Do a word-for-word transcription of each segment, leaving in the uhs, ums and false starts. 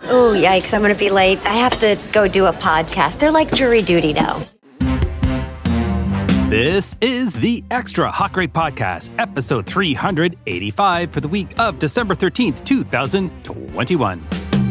Oh, yikes, I'm going to be late. I have to go do a podcast. They're like jury duty now. This is the Extra Hot Great Podcast, episode three eighty-five for the week of December thirteenth, twenty twenty-one.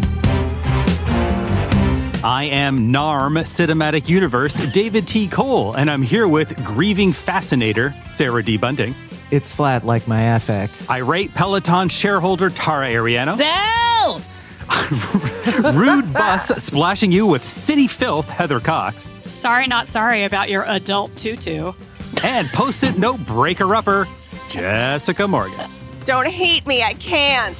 I am NARM Cinematic Universe, David T. Cole, and I'm here with grieving fascinator, Sarah D. Bunting. It's flat like my affect. Irate Peloton shareholder, Tara Ariano. Sell! Rude bus splashing you with city filth, Heather Cox. Sorry, not sorry about your adult tutu. And post-it note breaker-upper, Jessica Morgan. Don't hate me, I can't.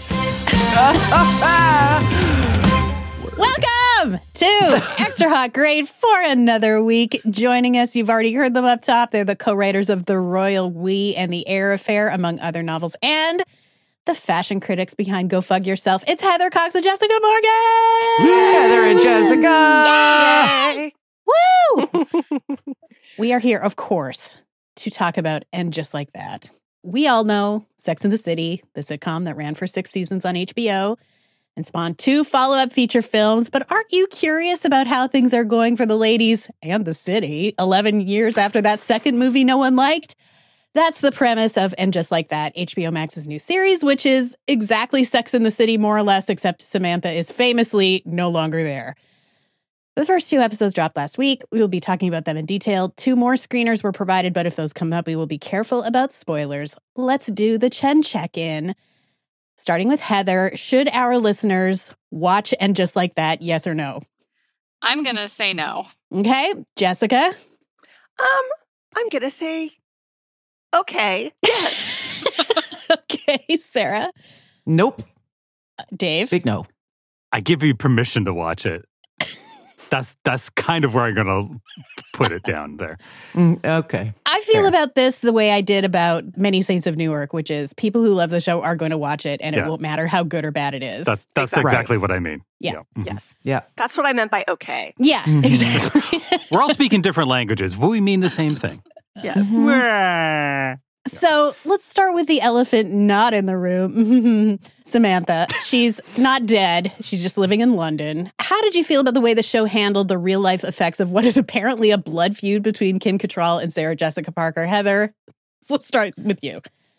Welcome to Extra Hot Grade for another week. Joining us, you've already heard them up top. They're the co-writers of The Royal We and The Air Affair, among other novels, and the fashion critics behind Go Fug Yourself. It's Heather Cox and Jessica Morgan! Heather and Jessica! Yay! Woo! We are here, of course, to talk about And Just Like That. We all know Sex and the City, the sitcom that ran for six seasons on H B O and spawned two follow-up feature films. But aren't you curious about how things are going for the ladies and the city eleven years after that second movie no one liked? That's the premise of And Just Like That, H B O Max's new series, which is exactly Sex and the City, more or less, except Samantha is famously no longer there. The first two episodes dropped last week. We will be talking about them in detail. Two more screeners were provided, but if those come up, we will be careful about spoilers. Let's do the Chen check-in. Starting with Heather, should our listeners watch And Just Like That, yes or no? I'm going to say no. Okay. Jessica? Um, I'm going to say, okay. Yes. Okay. Sarah? Nope. Uh, Dave? Big no. I give you permission to watch it. That's that's kind of where I'm going to put it down there. Mm, okay. I feel Fair. about this the way I did about Many Saints of Newark, which is people who love the show are going to watch it, and Yeah. it won't matter how good or bad it is. That's that's Exactly. exactly what I mean. Yeah. Mhm. Yes. Yeah. That's what I meant by okay. yeah, Mhm. exactly. We're all speaking different languages, but we mean the same thing. Yes. Mm-hmm. Wah. So let's start with the elephant not in the room. Samantha, she's not dead. She's just living in London. How did you feel about the way the show handled the real life effects of what is apparently a blood feud between Kim Cattrall and Sarah Jessica Parker? Heather, let's start with you.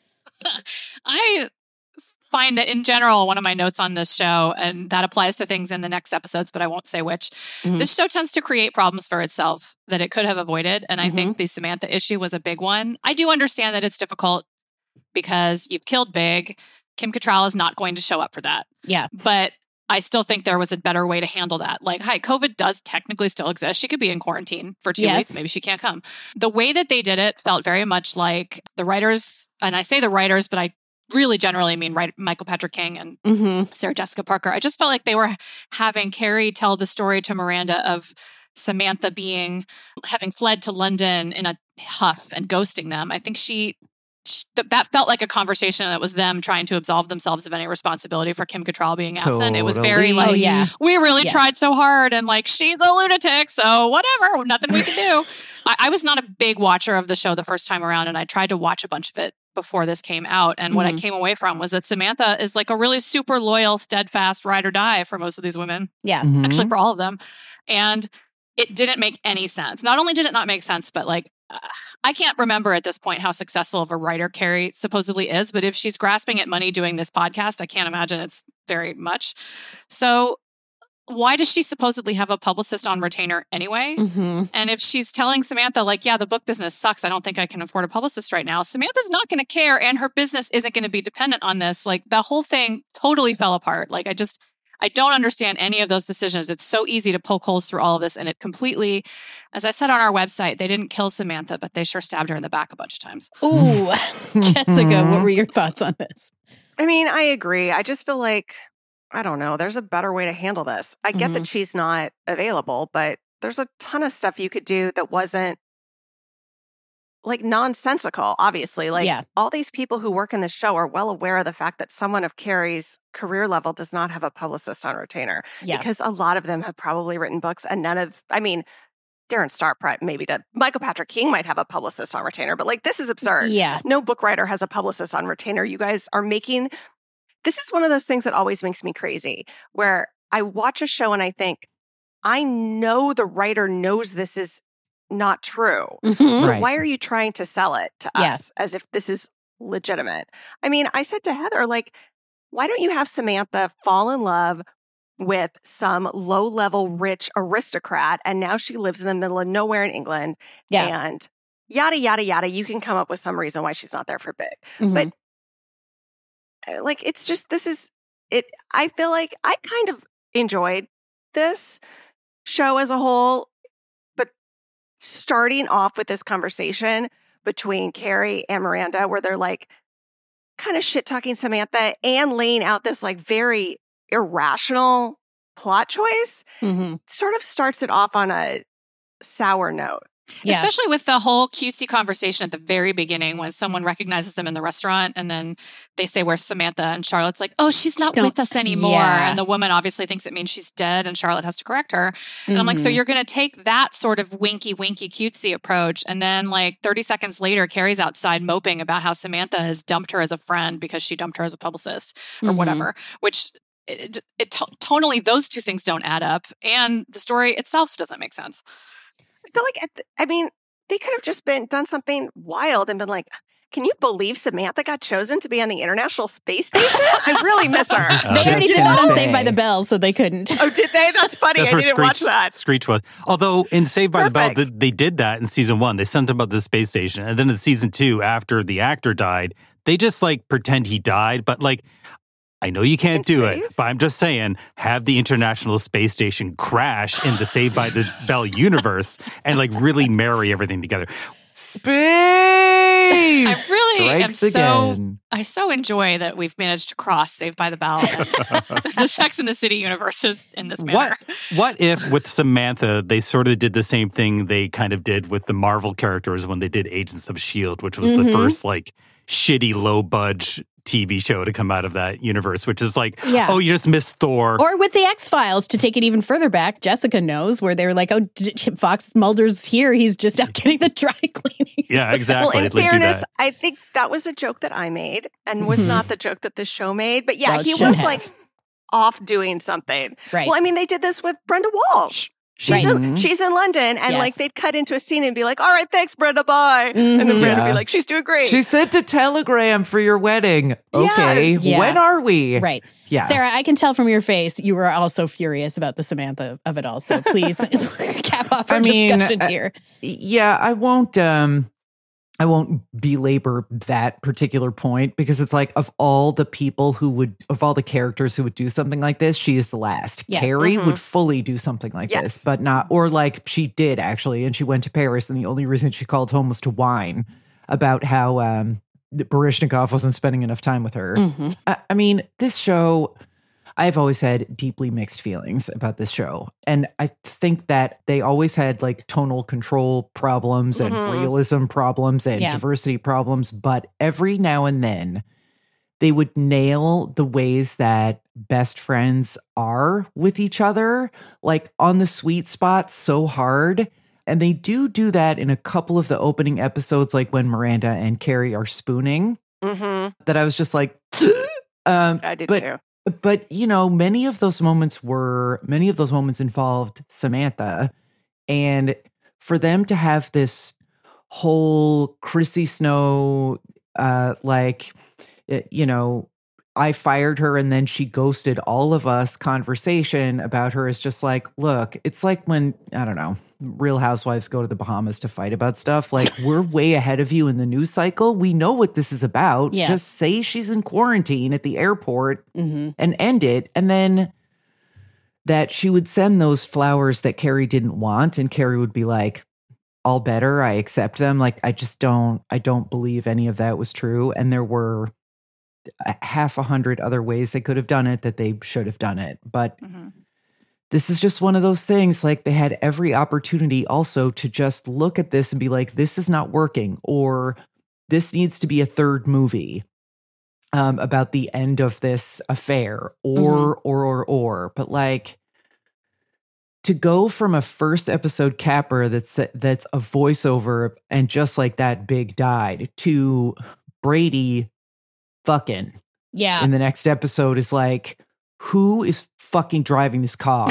I find that in general, one of my notes on this show, and that applies to things in the next episodes, but I won't say which, Mhm. this show tends to create problems for itself that it could have avoided. And I Mhm. think the Samantha issue was a big one. I do understand that it's difficult because you've killed Big. Kim Cattrall is not going to show up for that. Yeah. But I still think there was a better way to handle that. Like, hi, COVID does technically still exist. She could be in quarantine for two Yes. weeks. Maybe she can't come. The way that they did it felt very much like the writers, and I say the writers, but I really generally mean right, Michael Patrick King and Mm-hmm. Sarah Jessica Parker. I just felt like they were having Carrie tell the story to Miranda of Samantha being, having fled to London in a huff and ghosting them. I think she, sh- th- that felt like a conversation that was them trying to absolve themselves of any responsibility for Kim Cattrall being absent. It was very Totally. like, Oh, yeah. we really Yes. tried so hard and like, she's a lunatic, so whatever, nothing we can do. I, I was not a big watcher of the show the first time around, and I tried to watch a bunch of it before this came out. And what I Mhm. came away from was that Samantha is like a really super loyal, steadfast ride or die for most of these women, Yeah. Mhm. actually for all of them. And it didn't make any sense. Not only did it not make sense, but like, uh, I can't remember at this point how successful of a writer Carrie supposedly is, but if she's grasping at money doing this podcast, I can't imagine it's very much. So why does she supposedly have a publicist on retainer anyway? Mm-hmm. And if she's telling Samantha, like, yeah, the book business sucks, I don't think I can afford a publicist right now, Samantha's not going to care, and her business isn't going to be dependent on this. Like, the whole thing totally fell apart. Like, I just, I don't understand any of those decisions. It's so easy to poke holes through all of this, and it completely, as I said on our website, they didn't kill Samantha, but they sure stabbed her in the back a bunch of times. Ooh, Jessica, what were your thoughts on this? I mean, I agree. I just feel like, I don't know, there's a better way to handle this. I get Mhm. that she's not available, but there's a ton of stuff you could do that wasn't like nonsensical, obviously. Like Yeah. all these people who work in the show are well aware of the fact that someone of Carrie's career level does not have a publicist on retainer. Yeah. Because a lot of them have probably written books and none of, I mean, Darren Star pri- maybe did. Michael Patrick King might have a publicist on retainer, but like this is absurd. Yeah. No book writer has a publicist on retainer. You guys are making, this is one of those things that always makes me crazy where I watch a show and I think, I know the writer knows this is not true. Mhm. So Right. why are you trying to sell it to Yeah. us as if this is legitimate? I mean, I said to Heather, like, why don't you have Samantha fall in love with some low-level rich aristocrat, and now she lives in the middle of nowhere in England, Yeah. and yada, yada, yada. You can come up with some reason why she's not there for Big. Mhm. But uh, like, it's just, this is it. I feel like I kind of enjoyed this show as a whole, but starting off with this conversation between Carrie and Miranda, where they're like kind of shit talking Samantha and laying out this like very irrational plot choice, Mhm. sort of starts it off on a sour note. Yeah. Especially with the whole cutesy conversation at the very beginning when someone recognizes them in the restaurant and then they say, where's Samantha? And Charlotte's like, oh, she's not She don't- with us anymore. Yeah. And the woman obviously thinks it means she's dead and Charlotte has to correct her. And I'm like, so Mhm. you're going to take that sort of winky, winky, cutesy approach. And then like thirty seconds later, Carrie's outside moping about how Samantha has dumped her as a friend because she dumped her as a publicist or Mhm. whatever, which it, it, to- tonally, those two things don't add up. And the story itself doesn't make sense. I feel like, at the, I mean, they could have just been done something wild and been like, can you believe Samantha got chosen to be on the International Space Station? I really miss her. Uh, They already did that on Insane. Saved by the Bell, so they couldn't. Oh, did they? That's funny. That's I where didn't watch Screech, that. Screech was. Although in Saved by the Bell, Perfect. th- they did that in season one. They sent him about the space station. And then in season two, after the actor died, they just like pretend he died. But like, I know you can't In do it, space? but I'm just saying, have the International Space Station crash in the Saved by the Bell universe and like really marry everything together. Space! I really am Strikes so- again. I so enjoy that we've managed to cross Saved by the Bell and the Sex and the City universes in this manner. What what if with Samantha they sort of did the same thing they kind of did with the Marvel characters when they did Agents of S H I E L D, which was Mhm. the first like shitty low budge T V show to come out of that universe, which is like, Yeah. oh, you just missed Thor. Or with the X-Files, to take it even further back, Jessica knows, where they were like, oh, D- Fox Mulder's here. He's just out getting the dry cleaning. yeah, exactly. Well, in Like, do fairness, that. I think that was a joke that I made and was Mhm. not the joke that this show made. But yeah, Well, it he should was have. like off doing something. Right. Well, I mean, they did this with Brenda Walsh. She's, Right. in, she's in London, and Yes. like they'd cut into a scene and be like, all right, thanks, Brenda, bye. And then Mhm. Brenda would Yeah. be like, she's doing great. She sent a telegram for your wedding. Okay, Yes. Yeah. when are we? Right. Yeah. Sarah, I can tell from your face you were also furious about the Samantha of it all. So please cap off our I mean, discussion uh, here. Yeah, I won't um I won't belabor that particular point because it's like of all the people who would of all the characters who would do something like this, she is the last. Yes. Carrie Mhm. would fully do something like Yes. this, but not or like she did actually, and she went to Paris and the only reason she called home was to whine about how um Baryshnikov wasn't spending enough time with her. Mhm. I, I mean, this show, I've always had deeply mixed feelings about this show. And I think that they always had like tonal control problems and Mhm. realism problems and Yeah. diversity problems. But every now and then they would nail the ways that best friends are with each other, like on the sweet spot so hard. And they do do that in a couple of the opening episodes, like when Miranda and Carrie are spooning, hmm that I was just like, um, I did but too. but you know, many of those moments were many of those moments involved Samantha, and for them to have this whole Chrissy Snow, uh, like uh, you know, I fired her and then she ghosted all of us conversation about her is just like, look, it's like when I don't know. Real Housewives go to the Bahamas to fight about stuff. Like, we're way ahead of you in the news cycle. We know what this is about. Yeah. Just say she's in quarantine at the airport Mhm. and end it. And then that she would send those flowers that Carrie didn't want. And Carrie would be like, all better. I accept them. Like, I just don't, I don't believe any of that was true. And there were a half a hundred other ways they could have done it that they should have done it. But Mhm. this is just one of those things, like they had every opportunity also to just look at this and be like, this is not working, or this needs to be a third movie um, about the end of this affair, or, or, or, or. But like, to go from a first episode capper that's that's a voiceover and just like that Big died to Brady fucking Yeah. in the next episode is like, who is fucking driving this car?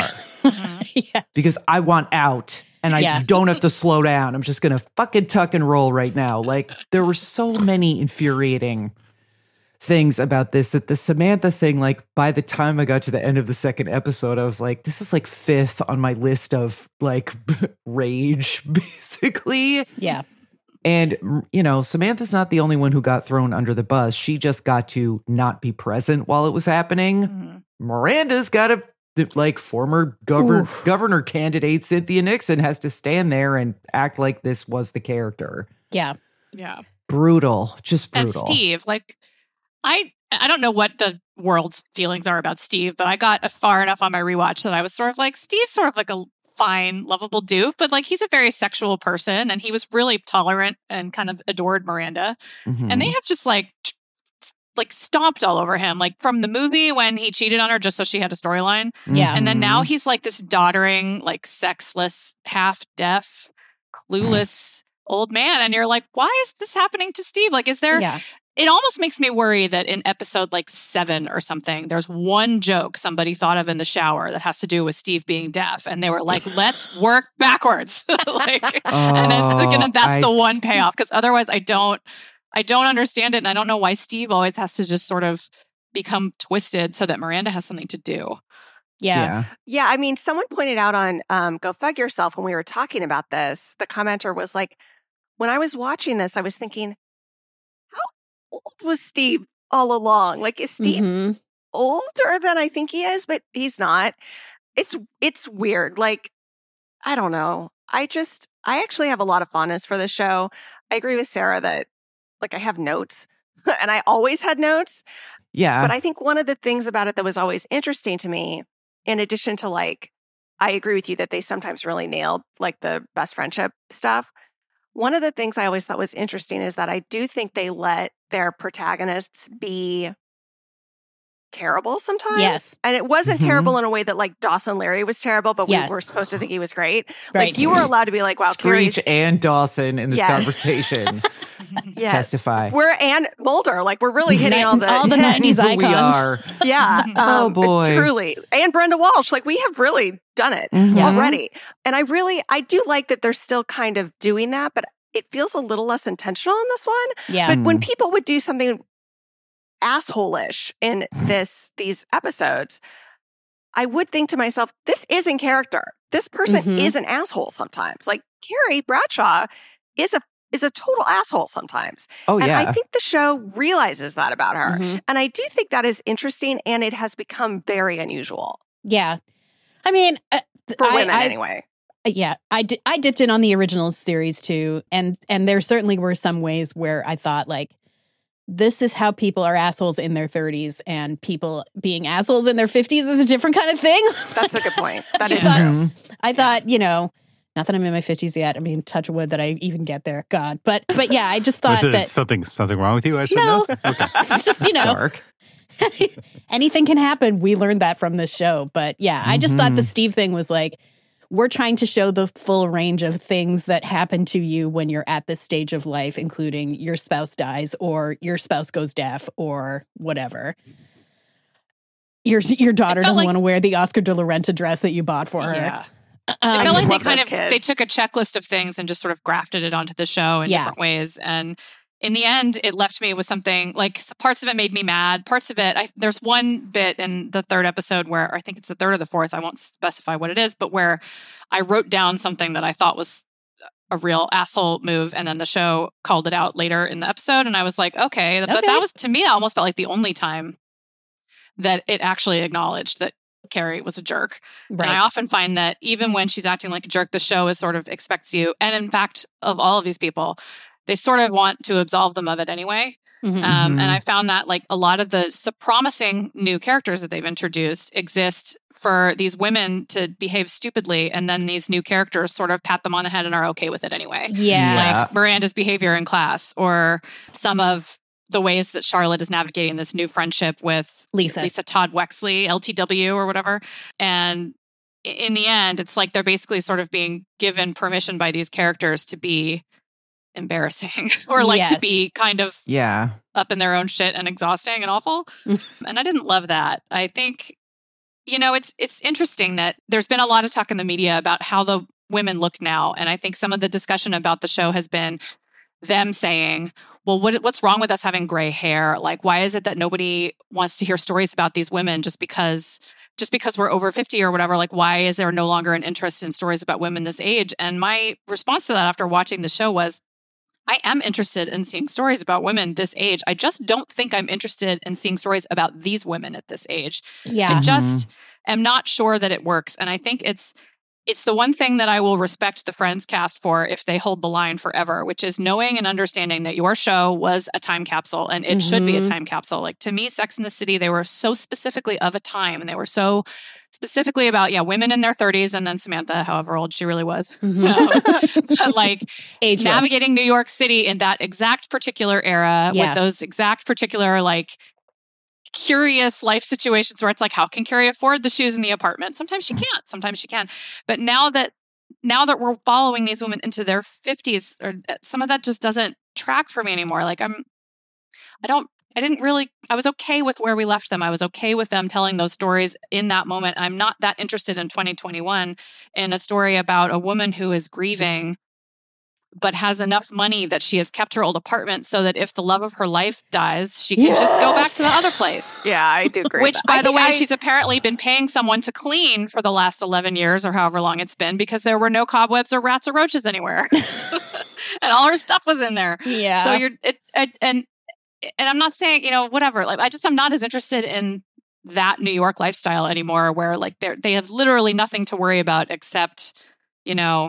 yeah. Because I want out and I Yeah. don't have to slow down. I'm just going to fucking tuck and roll right now. Like, there were so many infuriating things about this that the Samantha thing, like, by the time I got to the end of the second episode, I was like, this is like fifth on my list of like rage, basically. Yeah. And, you know, Samantha's not the only one who got thrown under the bus. She just got to not be present while it was happening. Mhm. Miranda's got to, like, former governor, Oof. governor candidate Cynthia Nixon has to stand there and act like this was the character. Yeah. Yeah. Brutal. Just And brutal. Steve, like, I I don't know what the world's feelings are about Steve, but I got far enough on my rewatch that I was sort of like, Steve's sort of like a fine, lovable doof, but like he's a very sexual person, and he was really tolerant and kind of adored Miranda. Mhm. And they have just like t- like stomped all over him, like from the movie when he cheated on her just so she had a storyline, Yeah. and then now Mhm. he's like this doddering, like sexless, half deaf, clueless old man, and you're like, why is this happening to Steve? Like, is there? Yeah. It almost makes me worry that in episode like seven or something, there's one joke somebody thought of in the shower that has to do with Steve being deaf, and they were like, "Let's work backwards," like, and that's Oh, gonna that's I- the one payoff. Because otherwise, I don't, I don't understand it, and I don't know why Steve always has to just sort of become twisted so that Miranda has something to do. Yeah. Yeah. Yeah, I mean, someone pointed out on um, Go Fug Yourself when we were talking about this, the commenter was like, when I was watching this, I was thinking, how old was Steve all along? Like, is Steve Mhm. older than I think he is? But he's not. It's it's weird. Like, I don't know. I just, I actually have a lot of fondness for this show. I agree with Sarah that, like, I have notes, and I always had notes. Yeah. But I think one of the things about it that was always interesting to me, in addition to like, I agree with you that they sometimes really nailed like the best friendship stuff. One of the things I always thought was interesting is that I do think they let their protagonists be terrible sometimes. Yes. And it wasn't Mhm. terrible in a way that like Dawson Leary was terrible, but Yes. we were supposed to think he was great. Right. Like you were allowed to be like, wow, Carrie's Screech and Dawson in this Yes. conversation yes. testify. We're and Mulder, like we're really hitting all the all the nineties Who icons. we are. Yeah. Oh, um, boy. Truly. And Brenda Walsh. Like we have really done it Mhm. Yeah. already. And I really, I do like that they're still kind of doing that, but it feels a little less intentional in this one. Yeah. But when Mm. people would do something asshole-ish in this, these episodes, I would think to myself, this is in character. This person Mhm. is an asshole sometimes. Like Carrie Bradshaw is a is a total asshole sometimes. Oh, And yeah. I think the show realizes that about her. Mhm. And I do think that is interesting, and it has become very unusual Yeah. I mean, uh, th- for I- women I- anyway. Yeah, I, di- I dipped in on the original series too, and and there certainly were some ways where I thought like, this is how people are assholes in their thirties, and people being assholes in their fifties is a different kind of thing. That's a good point. That is Yeah. true. Mhm. I thought, you know, not that I'm in my fifties yet. I mean, touch wood that I even get there. God, but but yeah, I just thought Was there that something something wrong with you? I should no, know. Okay. it's just, you know, Dark. anything can happen. We learned that from this show. But yeah, I just thought the Mhm. Steve thing was like, we're trying to show the full range of things that happen to you when you're at this stage of life, including your spouse dies or your spouse goes deaf or whatever. Your your daughter felt doesn't like- want to wear the Oscar de la Renta dress that you bought for her. Yeah. Um, I I felt like love they kind those of kids. they took a checklist of things and just sort of grafted it onto the show in Yeah. different ways. And in the end, it left me with something like s- parts of it made me mad. Parts of it, I, there's one bit in the third episode where or I think it's the third or the fourth. I won't specify what it is, but where I wrote down something that I thought was a real asshole move, and then the show called it out later in the episode, and I was like, okay, but Okay. that was to me, that almost felt like the only time that it actually acknowledged that Carrie was a jerk. And I right. often find that even when she's acting like a jerk, the show is sort of expects you. And in fact, of all of these people, they sort of want to absolve them of it anyway. Mhm. Um, Mhm. and I found that like a lot of the so promising new characters that they've introduced exist for these women to behave stupidly. And then these new characters sort of pat them on the head and are okay with it anyway. yeah. Yeah. Like Miranda's behavior in class, or some of the ways that Charlotte is navigating this new friendship with Lisa. Lisa Todd Wexley, L T W or whatever. And i- in the end, it's like they're basically sort of being given permission by these characters to be embarrassing or like to Yes. be kind of Yeah. up in their own shit and exhausting and awful. Mm. And I didn't love that. I think you know, it's it's interesting that there's been a lot of talk in the media about how the women look now. And I think some of the discussion about the show has been them saying, well, what, what's wrong with us having gray hair? Like, why is it that nobody wants to hear stories about these women just because just because we're over fifty or whatever? Like, why is there no longer an interest in stories about women this age? And my response to that after watching the show was, I am interested in seeing stories about women this age. I just don't think I'm interested in seeing stories about these women at this age. Yeah. I just am not sure that it works. And I think it's it's the one thing that I will respect the Friends cast for if they hold the line forever, which is knowing and understanding that your show was a time capsule and it mm-hmm. should be a time capsule. Like, to me, Sex and the City, they were so specifically of a time, and they were so specifically about, yeah, women in their thirties, and then Samantha, however old she really was. Mm-hmm. Um, but like Ageless. Navigating New York City in that exact particular era yeah. with those exact particular like curious life situations where it's like, how can Carrie afford the shoes in the apartment? Sometimes she can't, sometimes she can. But now that now that we're following these women into their fifties, or some of that just doesn't track for me anymore. Like I'm, I don't, I didn't really, I was okay with where we left them. I was okay with them telling those stories in that moment. I'm not that interested in twenty twenty-one in a story about a woman who is grieving but has enough money that she has kept her old apartment so that if the love of her life dies, she can yes. just go back to the other place. Yeah, I do agree. Which, by I the way, I... she's apparently been paying someone to clean for the last eleven years or however long it's been, because there were no cobwebs or rats or roaches anywhere. And all her stuff was in there. Yeah. So you're, it, it, and, and I'm not saying, you know, whatever. Like, I just, I'm not as interested in that New York lifestyle anymore, where like they they have literally nothing to worry about except, you know,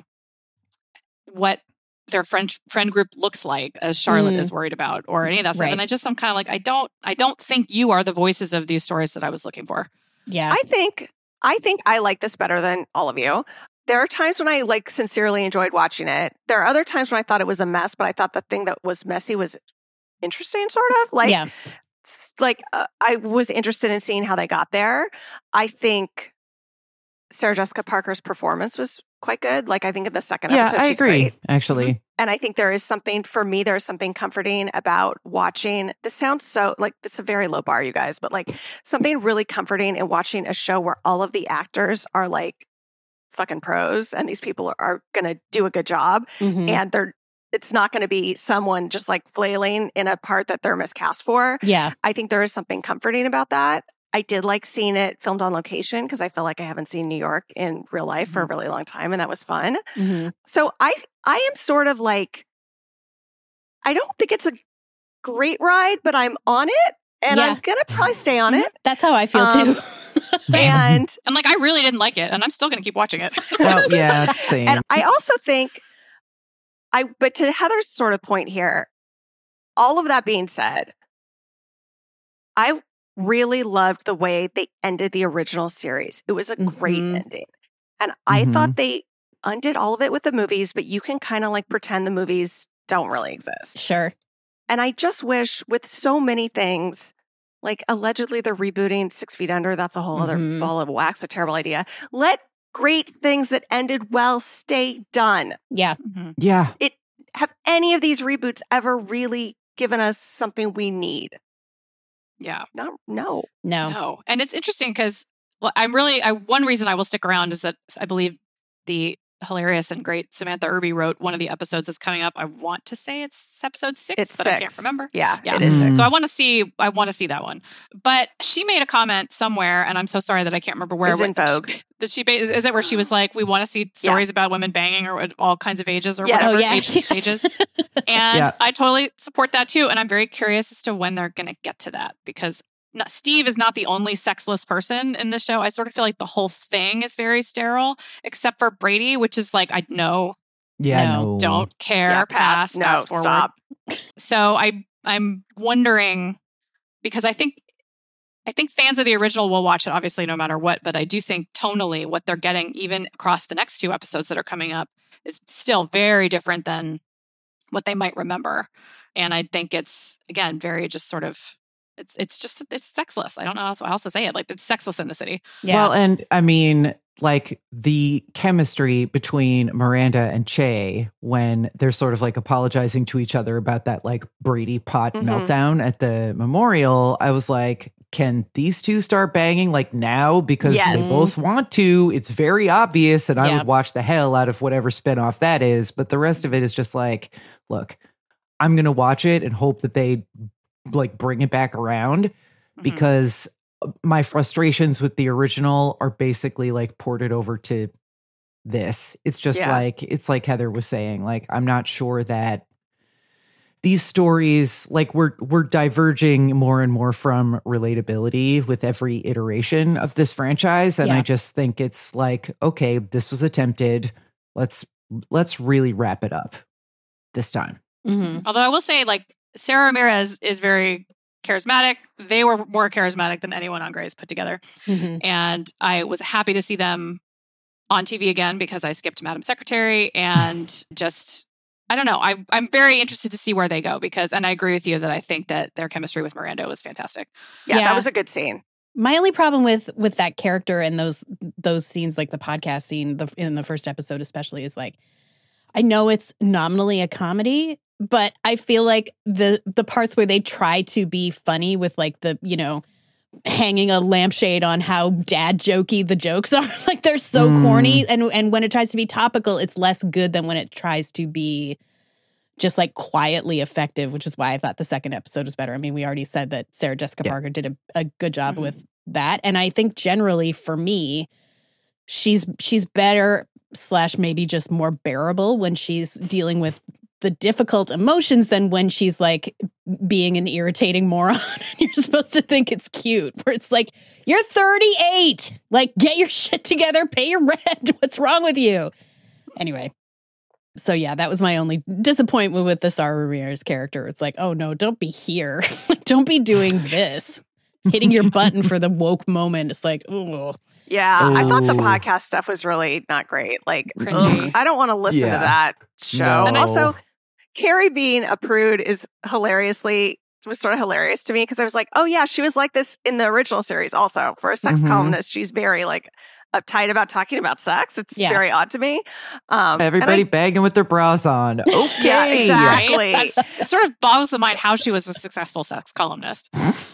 what their friend friend group looks like, as Charlotte mm. is worried about, or any of that stuff. Right. And I just, I'm kind of like, I don't, I don't think you are the voices of these stories that I was looking for. Yeah. I think, I think I like this better than all of you. There are times when I like sincerely enjoyed watching it. There are other times when I thought it was a mess, but I thought the thing that was messy was interesting, sort of. Like, yeah. like uh, I was interested in seeing how they got there. I think Sarah Jessica Parker's performance was quite good. Like, I think in the second yeah, episode, I she's agree, great. actually. And I think there is something, for me, there's something comforting about watching, this sounds so, like, it's a very low bar, you guys, but like something really comforting in watching a show where all of the actors are like fucking pros, and these people are, are going to do a good job. Mm-hmm. And they're, it's not going to be someone just like flailing in a part that they're miscast for. Yeah. I think there is something comforting about that. I did like seeing it filmed on location, because I feel like I haven't seen New York in real life mm-hmm. for a really long time, and that was fun. Mm-hmm. So I I am sort of like, I don't think it's a great ride, but I'm on it, and yeah. I'm going to probably stay on it. That's how I feel um, too. And I'm like, I really didn't like it, and I'm still going to keep watching it. Oh, yeah, same. And I also think, I but to Heather's sort of point here, all of that being said, I really loved the way they ended the original series. It was a great mm-hmm. ending. And I mm-hmm. thought they undid all of it with the movies, but you can kind of like pretend the movies don't really exist. Sure. And I just wish, with so many things, like allegedly they're rebooting Six Feet Under. That's a whole mm-hmm. other ball of wax, a terrible idea. Let great things that ended well stay done. Yeah. Mm-hmm. Yeah. It have any of these reboots ever really given us something we need? Yeah. No, no, no, no. And it's interesting because well, I'm really, I, one reason I will stick around is that I believe the hilarious and great Samantha Irby wrote one of the episodes that's coming up. I want to say it's episode six, it's but six. I can't remember. Yeah, yeah. it is six. So I want to see, I want to see that one. But she made a comment somewhere, and I'm so sorry that I can't remember where. It's in Vogue. She, that she, is, is it where she was like, we want to see stories yeah. about women banging or at all kinds of ages or yes. whatever, oh, yeah. ages and stages. And yeah. I totally support that too. And I'm very curious as to when they're going to get to that, because Not, Steve is not the only sexless person in the show. I sort of feel like the whole thing is very sterile, except for Brady, which is like, I know, yeah, no, no. don't care, yeah, pass, pass, no, fast forward. Stop. So I, I'm wondering, because I think, I think fans of the original will watch it, obviously, no matter what. But I do think tonally, what they're getting, even across the next two episodes that are coming up, is still very different than what they might remember. And I think it's, again, very just sort of. It's it's just, it's sexless. I don't know how else to say it. Like, it's sexless in the city. Yeah. Well, and I mean, like the chemistry between Miranda and Che when they're sort of like apologizing to each other about that like Brady pot Mhm. meltdown at the memorial, I was like, can these two start banging like now? Because Yes. they both want to. It's very obvious, and I Yeah. would watch the hell out of whatever spinoff that is. But the rest of it is just like, look, I'm gonna watch it and hope that they like bring it back around, Mhm. because my frustrations with the original are basically like ported over to this. It's just Yeah. like, it's like Heather was saying, like, I'm not sure that these stories, like we're, we're diverging more and more from relatability with every iteration of this franchise. And Yeah. I just think it's like, okay, this was attempted. Let's, let's really wrap it up this time. Mhm. Although I will say, like, Sarah Ramirez is very charismatic. They were more charismatic than anyone on Grey's put together. Mhm. And I was happy to see them on T V again because I skipped Madam Secretary and just, I don't know. I, I'm very interested to see where they go because, and I agree with you that I think that their chemistry with Miranda was fantastic. Yeah, Yeah. that was a good scene. My only problem with with that character and those those scenes, like the podcast scene the, in the first episode especially, is like, I know it's nominally a comedy, but I feel like the the parts where they try to be funny with like the, you know, hanging a lampshade on how dad jokey the jokes are, like they're so Mm. corny, and and when it tries to be topical, it's less good than when it tries to be just like quietly effective, which is why I thought the second episode was better. I mean, we already said that Sarah Jessica Yeah. Parker did a, a good job Mhm. with that, and I think generally for me, she's she's better slash maybe just more bearable when she's dealing with the difficult emotions than when she's like being an irritating moron and you're supposed to think it's cute, where it's like, you're thirty-eight, like get your shit together, pay your rent, what's wrong with you? Anyway, so yeah, that was my only disappointment with the Sarah Ramirez character. It's like, oh no, don't be here. Like, don't be doing this, hitting your button for the woke moment. It's like, oh. Yeah, I thought the Ooh. podcast stuff was really not great. Like, Cringy. ugh, I don't want to listen Yeah. to that show. No. And also, Carrie being a prude is hilariously was sort of hilarious to me because I was like, oh yeah, she was like this in the original series. Also, for a sex Mhm. columnist, she's very like uptight about talking about sex. It's Yeah. very odd to me. Um, and I- Everybody banging with their bras on. Okay. Yeah, exactly. Right? That's, it sort of boggles the mind how she was a successful sex columnist.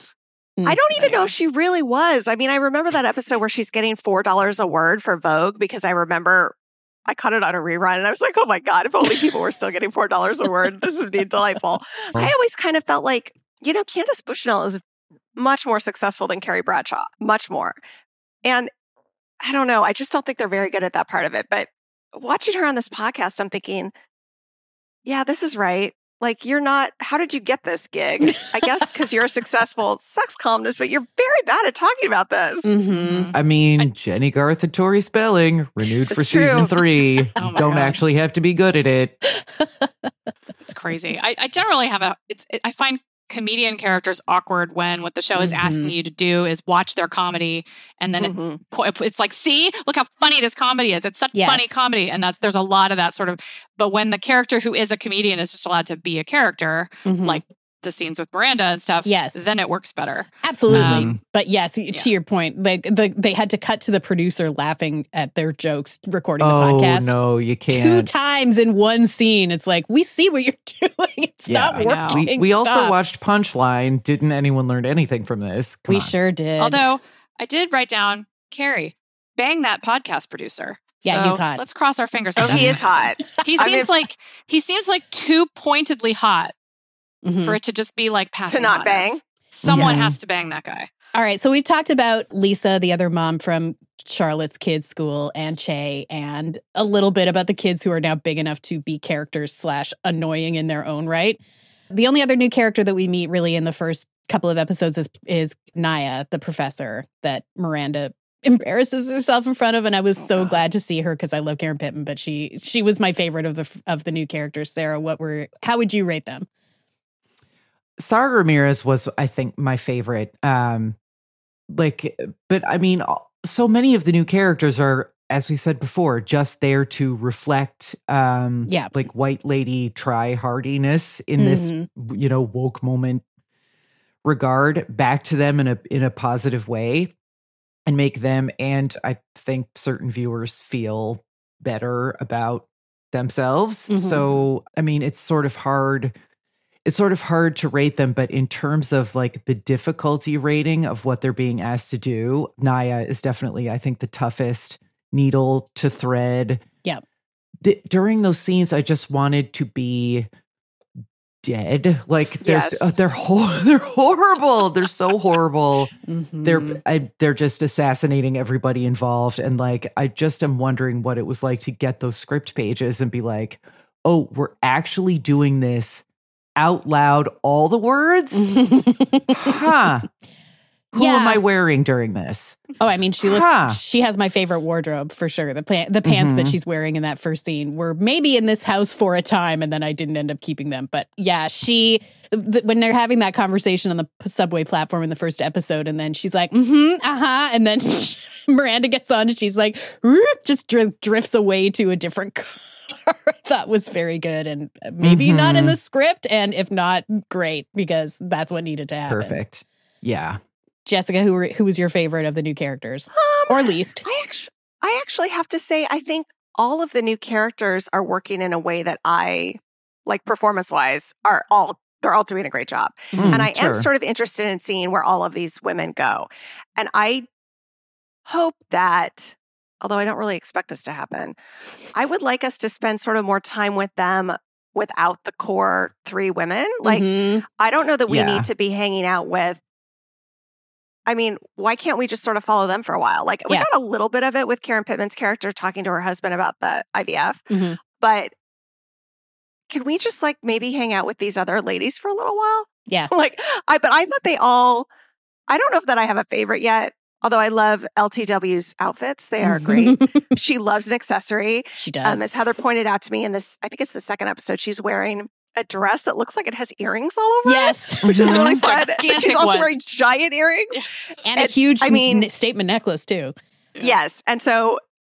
I don't even know Anyway. if she really was. I mean, I remember that episode where she's getting four dollars a word for Vogue because I remember I caught it on a rerun and I was like, oh my God, if only people were still getting four dollars a word, this would be delightful. I always kind of felt like, you know, Candace Bushnell is much more successful than Carrie Bradshaw, much more. And I don't know, I just don't think they're very good at that part of it. But watching her on this podcast, I'm thinking, yeah, this is right. Like, you're not, how did you get this gig? I guess because you're a successful sex columnist, but you're very bad at talking about this. Mm-hmm. I mean, Jenny Garth and Tori Spelling renewed for It's true. season three. Oh my Don't God. actually have to be good at it. It's crazy. I, I generally have a. It's. It, I find comedian characters awkward when what the show is asking Mhm. you to do is watch their comedy, and then Mhm. it, po- it's like, see, look how funny this comedy is. It's such Yes. funny comedy, and that's there's a lot of that sort of. But when the character who is a comedian is just allowed to be a character, Mhm. like the scenes with Miranda and stuff, Yes. then it works better. Absolutely. Um, But yes, y- to your point, like the, they had to cut to the producer laughing at their jokes recording the Oh, podcast no, you two can't. times in one scene. It's like, we see what you're doing. It's Yeah, not I know. working. We, we also Stop. watched Punchline. Didn't anyone learn anything from this? Come We on. sure did. Although I did write down Carrie, bang that podcast producer. Yeah, So he's hot. Let's cross our fingers. Oh, that he doesn't is hot. He I seems mean- like he seems like too pointedly hot Mhm. for it to just be like passing not hotness. bang? Someone Yeah. has to bang that guy. All right. So we've talked about Lisa, the other mom from Charlotte's kids' school, and Che, and a little bit about the kids who are now big enough to be characters slash annoying in their own right. The only other new character that we meet really in the first couple of episodes is, is Naya, the professor that Miranda embarrasses herself in front of, and I was so glad to see her because I love Karen Pittman, but she she was my favorite of the of the new characters. Sarah, what were how would you rate them? Sarah Ramirez was, I think, my favorite. Um, like, but I mean, so many of the new characters are, as we said before, just there to reflect, um, Yeah. like white lady try hardiness in this, Mhm. you know, woke moment regard back to them in a in a positive way. and make them, and I think certain viewers feel better about themselves. Mhm. So, I mean, it's sort of hard. It's sort of hard to rate them, but in terms of like the difficulty rating of what they're being asked to do, Naya is definitely, I think, the toughest needle to thread. Yeah. Th- during those scenes, I just wanted to be dead. Like they're Yes. uh, they're hor- they're horrible. They're so horrible. Mhm. They're I, they're just assassinating everybody involved, and like I just am wondering what it was like to get those script pages and be like, oh, we're actually doing this out loud, all the words. Huh? Who Yeah. am I wearing during this? Oh, I mean, she looks. Huh. She has my favorite wardrobe for sure. The pa- the pants that Mhm. she's wearing in that first scene were maybe in this house for a time, and then I didn't end up keeping them. But yeah, she th- when they're having that conversation on the p- subway platform in the first episode, and then she's like, "Mm-hmm, uh huh," and then Miranda gets on, and she's like, "Roop," just dri- drifts away to a different car. I thought was very good, and maybe not in Mhm. the script, and if not, great because that's what needed to happen. Perfect. Yeah. Jessica, who were, who was your favorite of the new characters, Um, or least? I actually, I actually have to say, I think all of the new characters are working in a way that I, like performance wise, are all they're all doing a great job. Mm, and I am sure. sort of interested in seeing where all of these women go. And I hope that, although I don't really expect this to happen, I would like us to spend sort of more time with them without the core three women. Like, Mhm. I don't know that we Yeah. need to be hanging out with. I mean, why can't we just sort of follow them for a while? Like, we Yeah. got a little bit of it with Karen Pittman's character talking to her husband about the I V F, Mhm. but can we just like maybe hang out with these other ladies for a little while? Yeah. Like, I but I thought they all. I don't know if that I have a favorite yet. Although I love L T W's outfits, they are great. She loves an accessory. She does. Um, as Heather pointed out to me in this, I think it's the second episode, she's wearing a dress that looks like it has earrings all over it, Yes. which is really Mhm. fun. But she's Gigantic also ones. wearing giant earrings. And a And, huge I mean- n- statement necklace, too. Yes. And so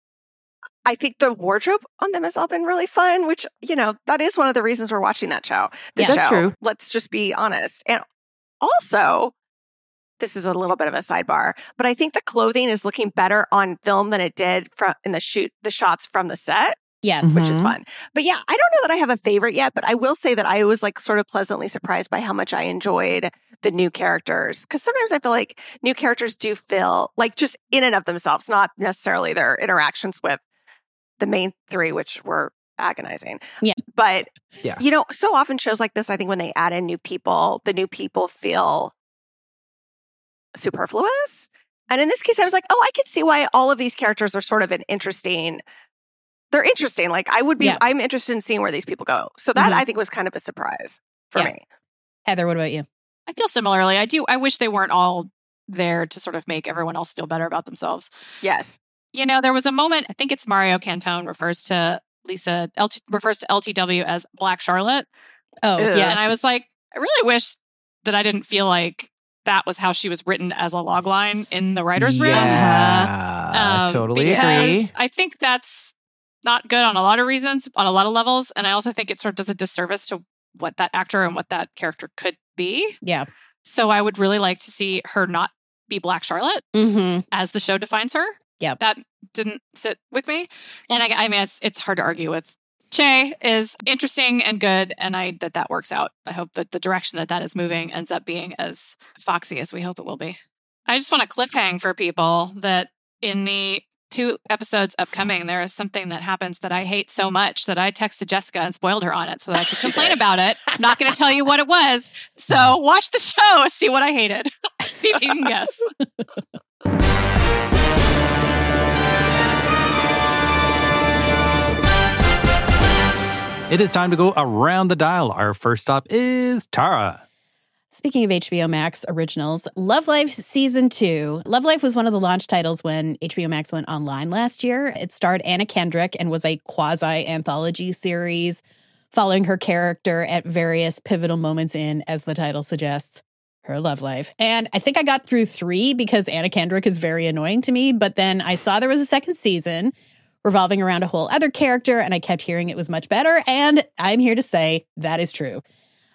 I think the wardrobe on them has all been really fun, which, you know, that is one of the reasons we're watching that show. The Yeah. That's show. true. Let's just be honest. And also, this is a little bit of a sidebar, but I think the clothing is looking better on film than it did from in the shoot, the shots from the set, Yes. which is Mhm. fun. But yeah, I don't know that I have a favorite yet, but I will say that I was like sort of pleasantly surprised by how much I enjoyed the new characters. Because sometimes I feel like new characters do feel like just in and of themselves, not necessarily their interactions with the main three, which were agonizing. Yeah. But, Yeah. you know, so often shows like this, I think when they add in new people, the new people feel superfluous. And in this case, I was like, oh, I can see why all of these characters are sort of an interesting. They're interesting. Like I would be, Yeah. I'm interested in seeing where these people go. So that Mhm. I think was kind of a surprise for Yeah. me. Heather, what about you? I feel similarly. I do. I wish they weren't all there to sort of make everyone else feel better about themselves. Yes. You know, there was a moment. I think it's Mario Cantone refers to Lisa L T, refers to L T W as Black Charlotte, Oh, Ugh. yes. and I was like, I really wish that I didn't feel like that was how she was written as a log line in the writers' room. Yeah. Um, totally because agree. I think that's not good on a lot of reasons, on a lot of levels. And I also think it sort of does a disservice to what that actor and what that character could be. Yeah. So I would really like to see her not be Black Charlotte Mm-hmm. as the show defines her. Yep. That didn't sit with me. And I, I mean, it's, it's hard to argue with. Che is interesting and good, and I that that works out. I hope that the direction that that is moving ends up being as foxy as we hope it will be. I just want to cliffhang for people that in the two episodes upcoming, there is something that happens that I hate so much that I texted Jessica and spoiled her on it so that I could complain about it. I'm not going to tell you what it was. So watch the show, see what I hated. See if you can guess. It is time to go around the dial. Our first stop is Tara. Speaking of H B O Max originals, Love Life Season two. Love Life was one of the launch titles when H B O Max went online last year. It starred Anna Kendrick and was a quasi-anthology series following her character at various pivotal moments in, as the title suggests, her love life. And I think I got through three because Anna Kendrick is very annoying to me, but then I saw there was a second season revolving around a whole other character, and I kept hearing it was much better, and I'm here to say that is true.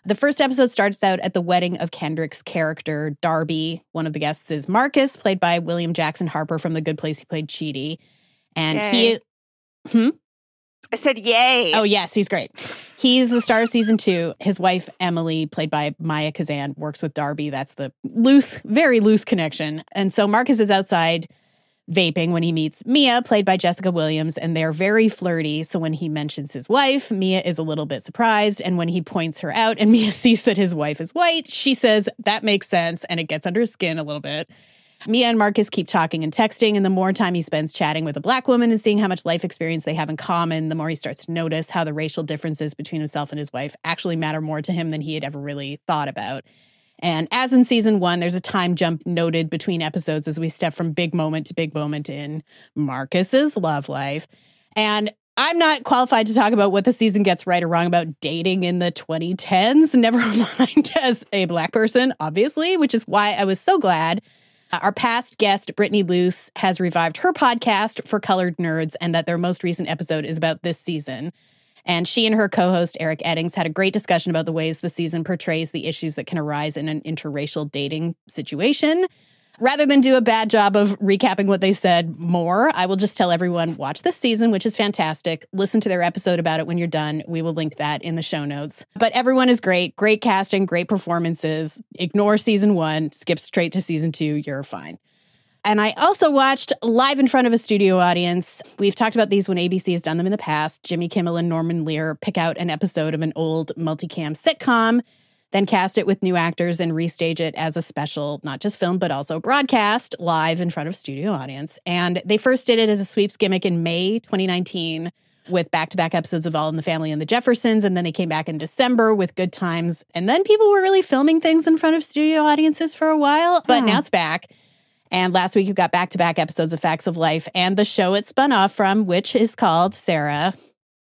The first episode starts out at the wedding of Kendrick's character, Darby. One of the guests is Marcus, played by William Jackson Harper from The Good Place. He played Chidi. And Yay. he... Hmm? I said yay. Oh, yes, he's great. He's the star of season two. His wife, Emily, played by Maya Kazan, works with Darby. That's the loose, very loose connection. And so Marcus is outside vaping when he meets Mia, played by Jessica Williams, and they're very flirty. So when he mentions his wife, Mia is a little bit surprised. And when he points her out and Mia sees that his wife is white, she says, that makes sense. And it gets under his skin a little bit. Mia and Marcus keep talking and texting, and the more time he spends chatting with a Black woman and seeing how much life experience they have in common, the more he starts to notice how the racial differences between himself and his wife actually matter more to him than he had ever really thought about. And as in season one, there's a time jump noted between episodes as we step from big moment to big moment in Marcus's love life. And I'm not qualified to talk about what the season gets right or wrong about dating in the twenty tens, never mind as a Black person, obviously, which is why I was so glad Uh, our past guest, Brittany Luce, has revived her podcast for Colored Nerds, and that their most recent episode is about this season. And she and her co-host, Eric Eddings, had a great discussion about the ways the season portrays the issues that can arise in an interracial dating situation. Rather than do a bad job of recapping what they said more, I will just tell everyone, watch this season, which is fantastic. Listen to their episode about it when you're done. We will link that in the show notes. But everyone is great. Great casting, great performances. Ignore season one, skip straight to season two. You're fine. And I also watched live in front of a studio audience. We've talked about these when A B C has done them in the past. Jimmy Kimmel and Norman Lear pick out an episode of an old multicam sitcom, then cast it with new actors and restage it as a special, not just film, but also broadcast live in front of a studio audience. And they first did it as a sweeps gimmick in May twenty nineteen with back-to-back episodes of All in the Family and The Jeffersons. And then they came back in December with Good Times. And then people were really filming things in front of studio audiences for a while. But Hmm. now it's back. And last week you got back-to-back episodes of Facts of Life and the show it spun off from, which is called, Sarah,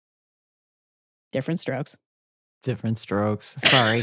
Different Strokes. Different Strokes. Sorry.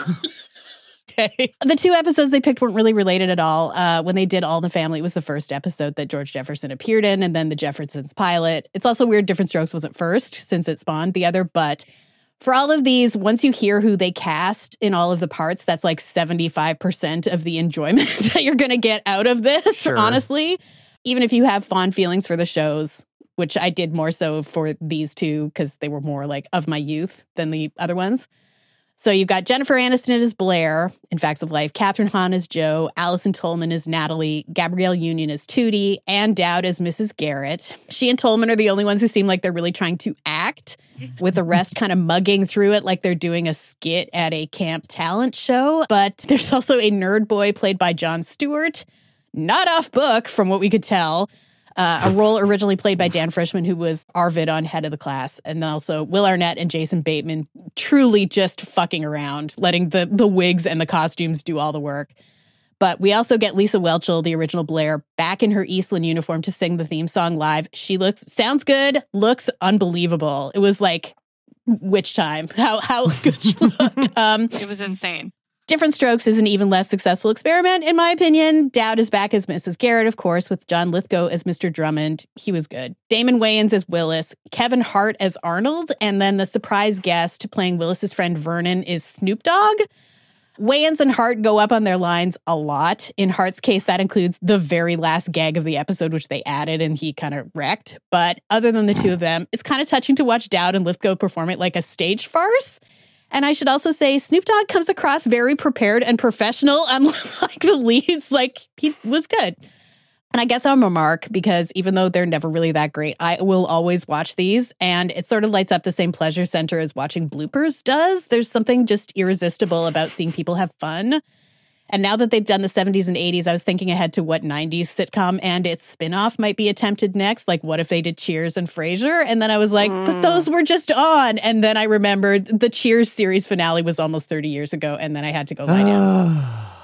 Okay. The two episodes they picked weren't really related at all. Uh, when they did All in the Family, it was the first episode that George Jefferson appeared in, and then the Jeffersons pilot. It's also weird Different Strokes wasn't first, since it spawned the other. But for all of these, once you hear who they cast in all of the parts, that's like seventy-five percent of the enjoyment that you're going to get out of this, Sure. honestly. Even if you have fond feelings for the shows, which I did more so for these two because they were more like of my youth than the other ones. So you've got Jennifer Aniston as Blair in Facts of Life, Catherine Hahn as Jo, Allison Tolman as Natalie, Gabrielle Union as Tootie, Ann Dowd as Missus Garrett. She and Tolman are the only ones who seem like they're really trying to act, with the rest kind of mugging through it like they're doing a skit at a camp talent show. But there's also a nerd boy played by Jon Stewart, not off book from what we could tell. Uh, a role originally played by Dan Frischman, who was Arvid on Head of the Class, and then also Will Arnett and Jason Bateman truly just fucking around, letting the the wigs and the costumes do all the work. But we also get Lisa Whelchel, the original Blair, back in her Eastland uniform to sing the theme song live. She looks, sounds good, looks unbelievable. It was like witch time, how, how good she looked. Um, It was insane. Different Strokes is an even less successful experiment, in my opinion. Dowd is back as Missus Garrett, of course, with John Lithgow as Mister Drummond. He was good. Damon Wayans as Willis, Kevin Hart as Arnold, and then the surprise guest playing Willis's friend Vernon is Snoop Dogg. Wayans and Hart go up on their lines a lot. In Hart's case, that includes the very last gag of the episode, which they added and he kind of wrecked. But other than the two of them, it's kind of touching to watch Dowd and Lithgow perform it like a stage farce. And I should also say Snoop Dogg comes across very prepared and professional, unlike the leads. Like, he was good. And I guess I'm a mark because even though they're never really that great, I will always watch these. And it sort of lights up the same pleasure center as watching bloopers does. There's something just irresistible about seeing people have fun. And now that they've done the seventies and eighties, I was thinking ahead to what nineties sitcom and its spinoff might be attempted next. Like, what if they did Cheers and Frasier? And then I was like, mm. but those were just on. And then I remembered the Cheers series finale was almost thirty years ago. And then I had to go lie down.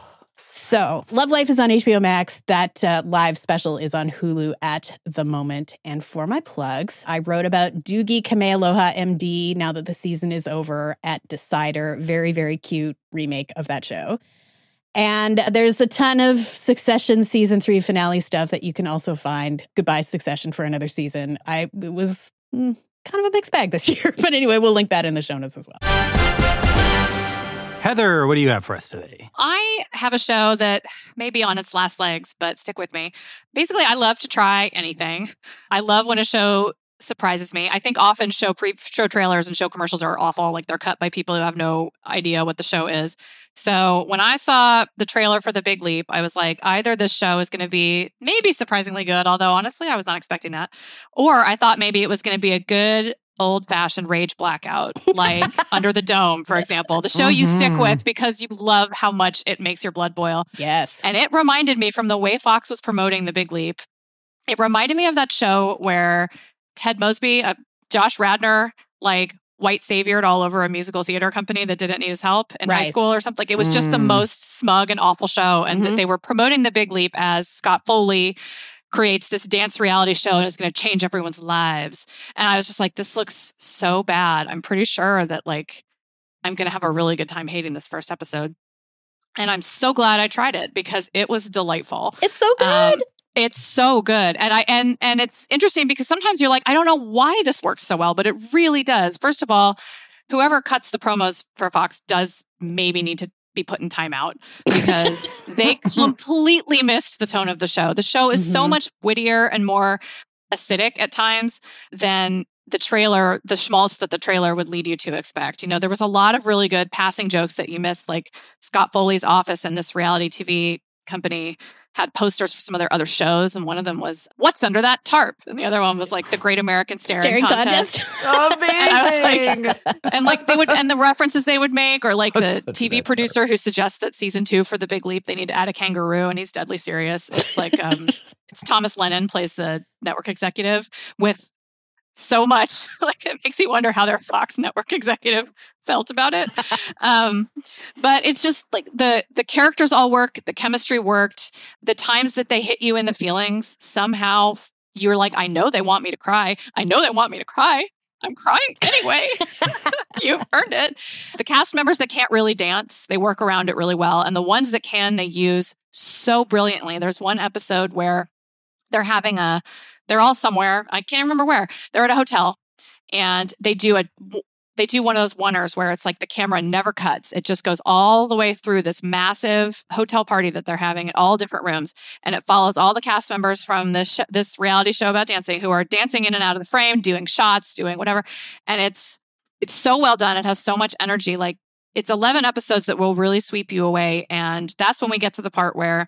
So, Love Life is on H B O Max. That uh, live special is on Hulu at the moment. And for my plugs, I wrote about Doogie Kamealoha M D now that the season is over at Decider. Very, very cute remake of that show. And there's a ton of Succession season three finale stuff that you can also find. Goodbye, Succession, for another season. I it was mm, kind of a mixed bag this year. But anyway, we'll link that in the show notes as well. Heather, what do you have for us today? I have a show that may be on its last legs, but stick with me. Basically, I love to try anything. I love when a show surprises me. I think often show pre show trailers and show commercials are awful. Like they're cut by people who have no idea what the show is. So when I saw the trailer for The Big Leap, I was like, either this show is going to be maybe surprisingly good, although honestly, I was not expecting that. Or I thought maybe it was going to be a good old-fashioned rage blackout, like Under the Dome, for example. The show mm-hmm. you stick with because you love how much it makes your blood boil. Yes. And it reminded me from the way Fox was promoting The Big Leap, it reminded me of that show where Ted Mosby, uh, Josh Radnor, like white saviored all over a musical theater company that didn't need his help in right. high school or something. Like it was just the most smug and awful show. And mm-hmm. they were promoting The Big Leap as Scott Foley creates this dance reality show and is going to change everyone's lives. And I was just like, this looks so bad. I'm pretty sure that like I'm going to have a really good time hating this first episode. And I'm so glad I tried it because it was delightful. It's so good. Um, It's so good. And I and and it's interesting because sometimes you're like, I don't know why this works so well, but it really does. First of all, whoever cuts the promos for Fox does maybe need to be put in timeout because they completely missed the tone of the show. The show is mm-hmm. so much wittier and more acidic at times than the trailer, the schmaltz that the trailer would lead you to expect. You know, there was a lot of really good passing jokes that you missed, like Scott Foley's office and this reality T V company had posters for some of their other shows, and one of them was "What's under that tarp?" and the other one was like the Great American Staring, Staring Contest. Contest. Amazing! And, I was like, and like they would, and the references they would make, or like What's the T V producer tarp? Who suggests that season two for The Big Leap they need to add a kangaroo, and he's deadly serious. It's like um, it's Thomas Lennon plays the network executive with so much like it makes you wonder how their Fox network executive felt about it. Um, but it's just like the the characters all work, the chemistry worked, the times that they hit you in the feelings, somehow you're like, I know they want me to cry. I know they want me to cry. I'm crying anyway. You've earned it. The cast members that can't really dance, they work around it really well. And the ones that can, they use so brilliantly. There's one episode where they're having a They're all somewhere. I can't remember where. They're at a hotel and they do a they do one of those oneers where it's like the camera never cuts. It just goes all the way through this massive hotel party that they're having at all different rooms. And it follows all the cast members from this sh- this reality show about dancing who are dancing in and out of the frame, doing shots, doing whatever. And it's it's so well done. It has so much energy. Like it's eleven episodes that will really sweep you away. And that's when we get to the part where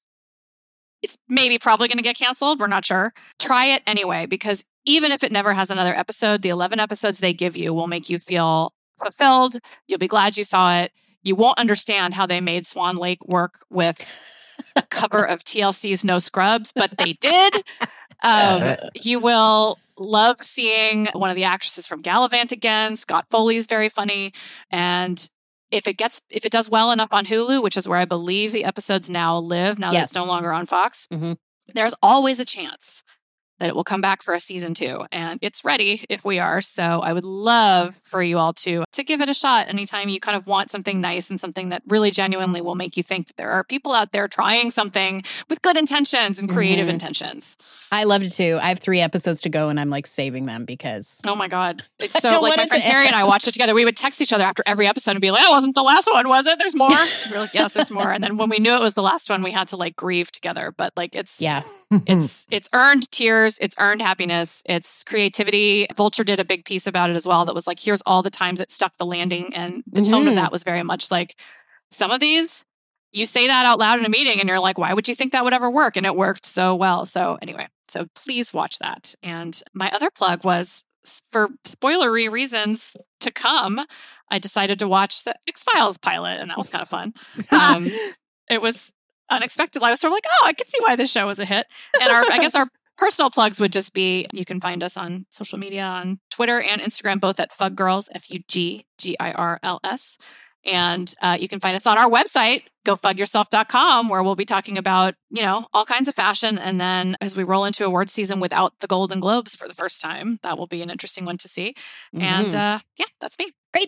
it's maybe probably going to get canceled. We're not sure. Try it anyway, because even if it never has another episode, the eleven episodes they give you will make you feel fulfilled. You'll be glad you saw it. You won't understand how they made Swan Lake work with a cover of T L C's No Scrubs, but they did. Um, you will love seeing one of the actresses from Gallivant again. Scott Foley is very funny. And If it gets, if it does well enough on Hulu, which is where I believe the episodes now live, now yes. that it's no longer on Fox, mm-hmm. there's always a chance that it will come back for a season two. And it's ready if we are. So I would love for you all to, to give it a shot anytime you kind of want something nice and something that really genuinely will make you think that there are people out there trying something with good intentions and creative mm-hmm. intentions. I loved it too. I have three episodes to go and I'm like saving them because... Oh my God. It's so like my friend Carrie and I watched it together. We would text each other after every episode and be like, that wasn't the last one, was it? There's more. We're like, yes, there's more. And then when we knew it was the last one, we had to like grieve together. But like it's... Yeah. it's it's earned tears, it's earned happiness, it's creativity. Vulture did a big piece about it as well that was like, here's all the times it stuck the landing. And the mm-hmm. tone of that was very much like, some of these, you say that out loud in a meeting and you're like, why would you think that would ever work? And it worked so well. So anyway, so please watch that. And my other plug was, for spoilery reasons to come, I decided to watch the X-Files pilot, and that was kind of fun. Um, it was unexpected. I was sort of like, oh, I could see why this show was a hit. And our, I guess our personal plugs would just be, you can find us on social media, on Twitter and Instagram, both at Fug Girls, F U G G I R L S. And uh, you can find us on our website, go fug yourself dot com, where we'll be talking about, you know, all kinds of fashion. And then as we roll into award season without the Golden Globes for the first time, that will be an interesting one to see. Mm-hmm. And uh, yeah, that's me. Great.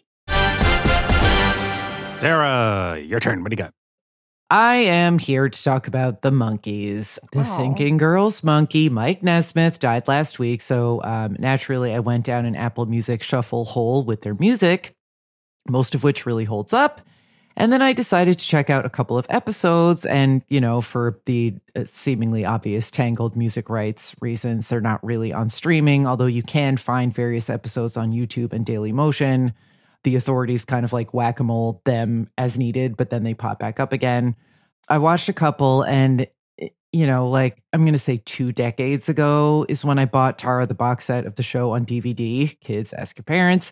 Sarah, your turn. What do you got? I am here to talk about the Monkees. The oh. Thinking Girls monkey, Mike Nesmith, died last week. So um, naturally, I went down an Apple Music shuffle hole with their music, most of which really holds up. And then I decided to check out a couple of episodes. And, you know, for the uh, seemingly obvious Tangled music rights reasons, they're not really on streaming, although you can find various episodes on YouTube and Dailymotion. The authorities kind of like whack-a-mole them as needed, but then they pop back up again. I watched a couple, and, you know, like I'm going to say two decades ago is when I bought Tara, the box set of the show on D V D. Kids, ask your parents.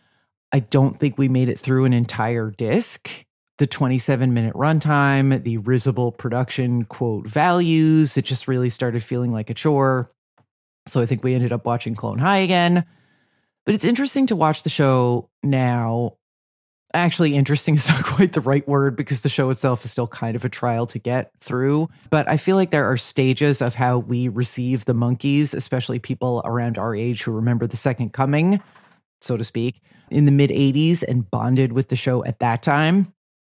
I don't think we made it through an entire disc. The twenty-seven minute runtime, the risible production quote values, it just really started feeling like a chore. So I think we ended up watching Clone High again. But it's interesting to watch the show now. Actually, interesting is not quite the right word because the show itself is still kind of a trial to get through. But I feel like there are stages of how we receive the Monkees, especially people around our age who remember the Second Coming, so to speak, in the mid eighties and bonded with the show at that time.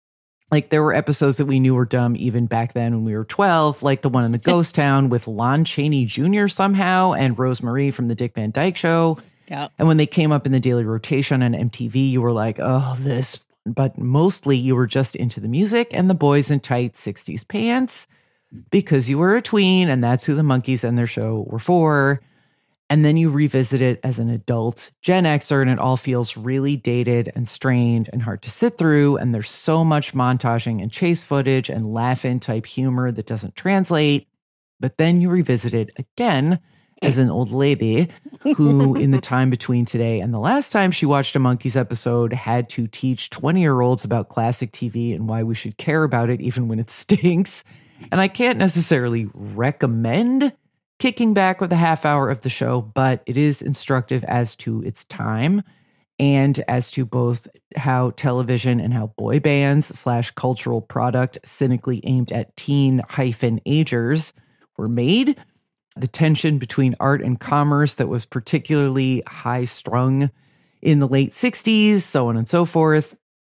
Like there were episodes that we knew were dumb even back then when we were twelve, like the one in the Ghost Town with Lon Chaney Junior somehow and Rose Marie from the Dick Van Dyke Show. Yep. And when they came up in the daily rotation on M T V, you were like, oh, this. But mostly you were just into the music and the boys in tight sixties pants because you were a tween and that's who the Monkees and their show were for. And then you revisit it as an adult Gen Xer and it all feels really dated and strained and hard to sit through. And there's so much montaging and chase footage and laugh-in type humor that doesn't translate. But then you revisit it again as an old lady who, in the time between today and the last time she watched a Monkees episode, had to teach twenty-year-olds about classic T V and why we should care about it even when it stinks. And I can't necessarily recommend kicking back with a half hour of the show, but it is instructive as to its time and as to both how television and how boy bands slash cultural product cynically aimed at teen hyphen agers were made. The tension between art and commerce that was particularly high strung in the late sixties, so on and so forth.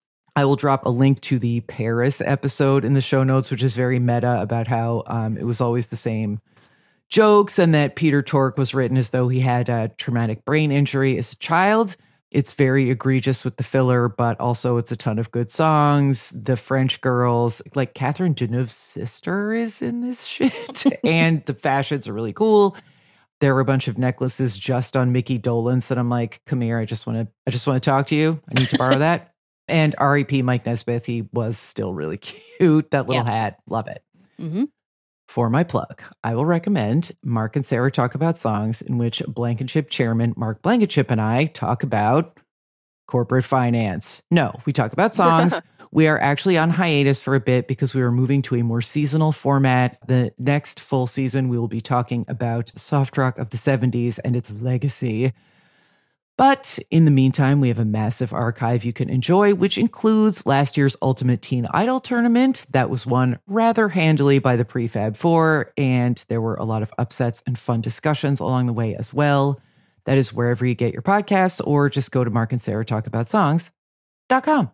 I will drop a link to the Paris episode in the show notes, which is very meta about how um, it was always the same jokes and that Peter Tork was written as though he had a traumatic brain injury as a child. It's very egregious with the filler, but also it's a ton of good songs. The French girls, like Catherine Deneuve's sister is in this shit. And the fashions are really cool. There were a bunch of necklaces just on Mickey Dolenz that I'm like, come here, I just want to I just want to talk to you. I need to borrow that. And R E P Mike Nesmith, he was still really cute. That little yeah. hat, love it. Mm-hmm. For my plug, I will recommend Mark and Sarah Talk About Songs, in which Blankenship chairman Mark Blankenship and I talk about corporate finance. No, we talk about songs. We are actually on hiatus for a bit because we are moving to a more seasonal format. The next full season, we will be talking about soft rock of the seventies and its legacy. But in the meantime, we have a massive archive you can enjoy, which includes last year's Ultimate Teen Idol tournament that was won rather handily by the Prefab Four, and there were a lot of upsets and fun discussions along the way as well. That is wherever you get your podcasts, or just go to Mark and Sarah Talk About Songs dot com.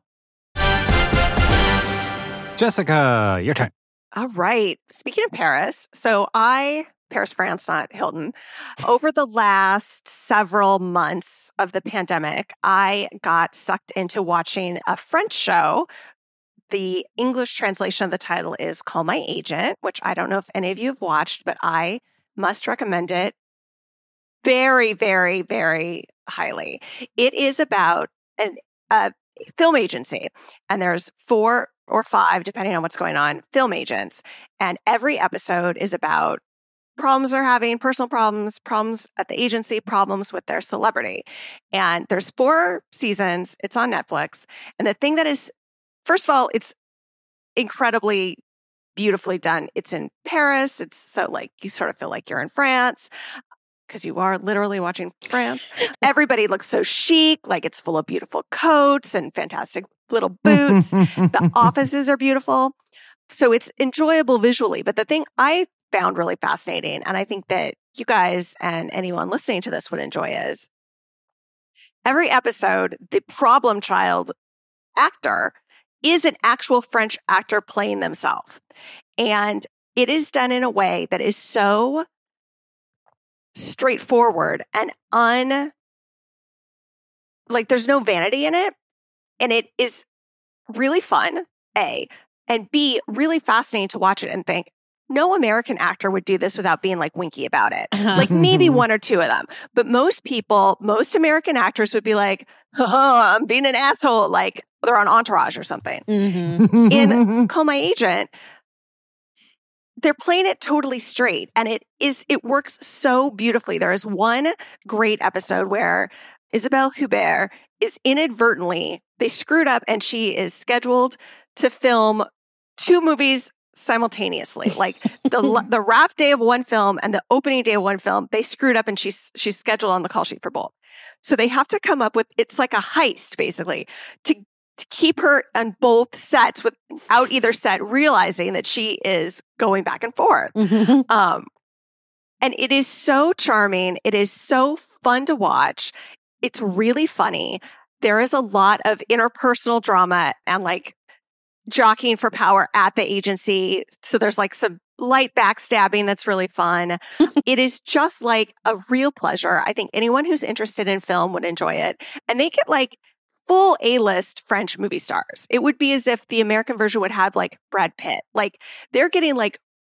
Jessica, your turn. All right. Speaking of Paris, so I, Paris, France, not Hilton, over the last several months of the pandemic, I got sucked into watching a French show. The English translation of the title is Call My Agent, which I don't know if any of you have watched, but I must recommend it very, very, very highly. It is about an, a film agency, and there's four or five, depending on what's going on, film agents. And every episode is about problems they're having, personal problems, problems at the agency, problems with their celebrity. And there's four seasons. It's on Netflix. And the thing that is, first of all, it's incredibly beautifully done. It's in Paris. It's so like, you sort of feel like you're in France, because you are literally watching France. Everybody looks so chic, like it's full of beautiful coats and fantastic little boots. The offices are beautiful. So it's enjoyable visually. But the thing I found really fascinating, and I think that you guys and anyone listening to this would enjoy, is every episode, the problem child actor is an actual French actor playing themselves. And it is done in a way that is so straightforward and un, like there's no vanity in it. And it is really fun, A, and B, really fascinating to watch it and think, no American actor would do this without being like winky about it. Uh-huh. Like maybe one or two of them. But most people, most American actors would be like, oh, I'm being an asshole. Like they're on Entourage or something. Mm-hmm. In Call My Agent, they're playing it totally straight. And it is, it works so beautifully. There is one great episode where Isabelle Huppert is inadvertently, they screwed up and she is scheduled to film two movies simultaneously. Like the the wrap day of one film and the opening day of one film, they screwed up and she's she's scheduled on the call sheet for both. So they have to come up with, it's like a heist basically, to to keep her on both sets without either set realizing that she is going back and forth. Mm-hmm. Um, and it is so charming. It is so fun to watch. It's really funny. There is a lot of interpersonal drama and like jockeying for power at the agency. So there's like some light backstabbing that's really fun. It is just like a real pleasure. I think anyone who's interested in film would enjoy it. And they get like full A-list French movie stars. It would be as if the American version would have like Brad Pitt. Like they're getting like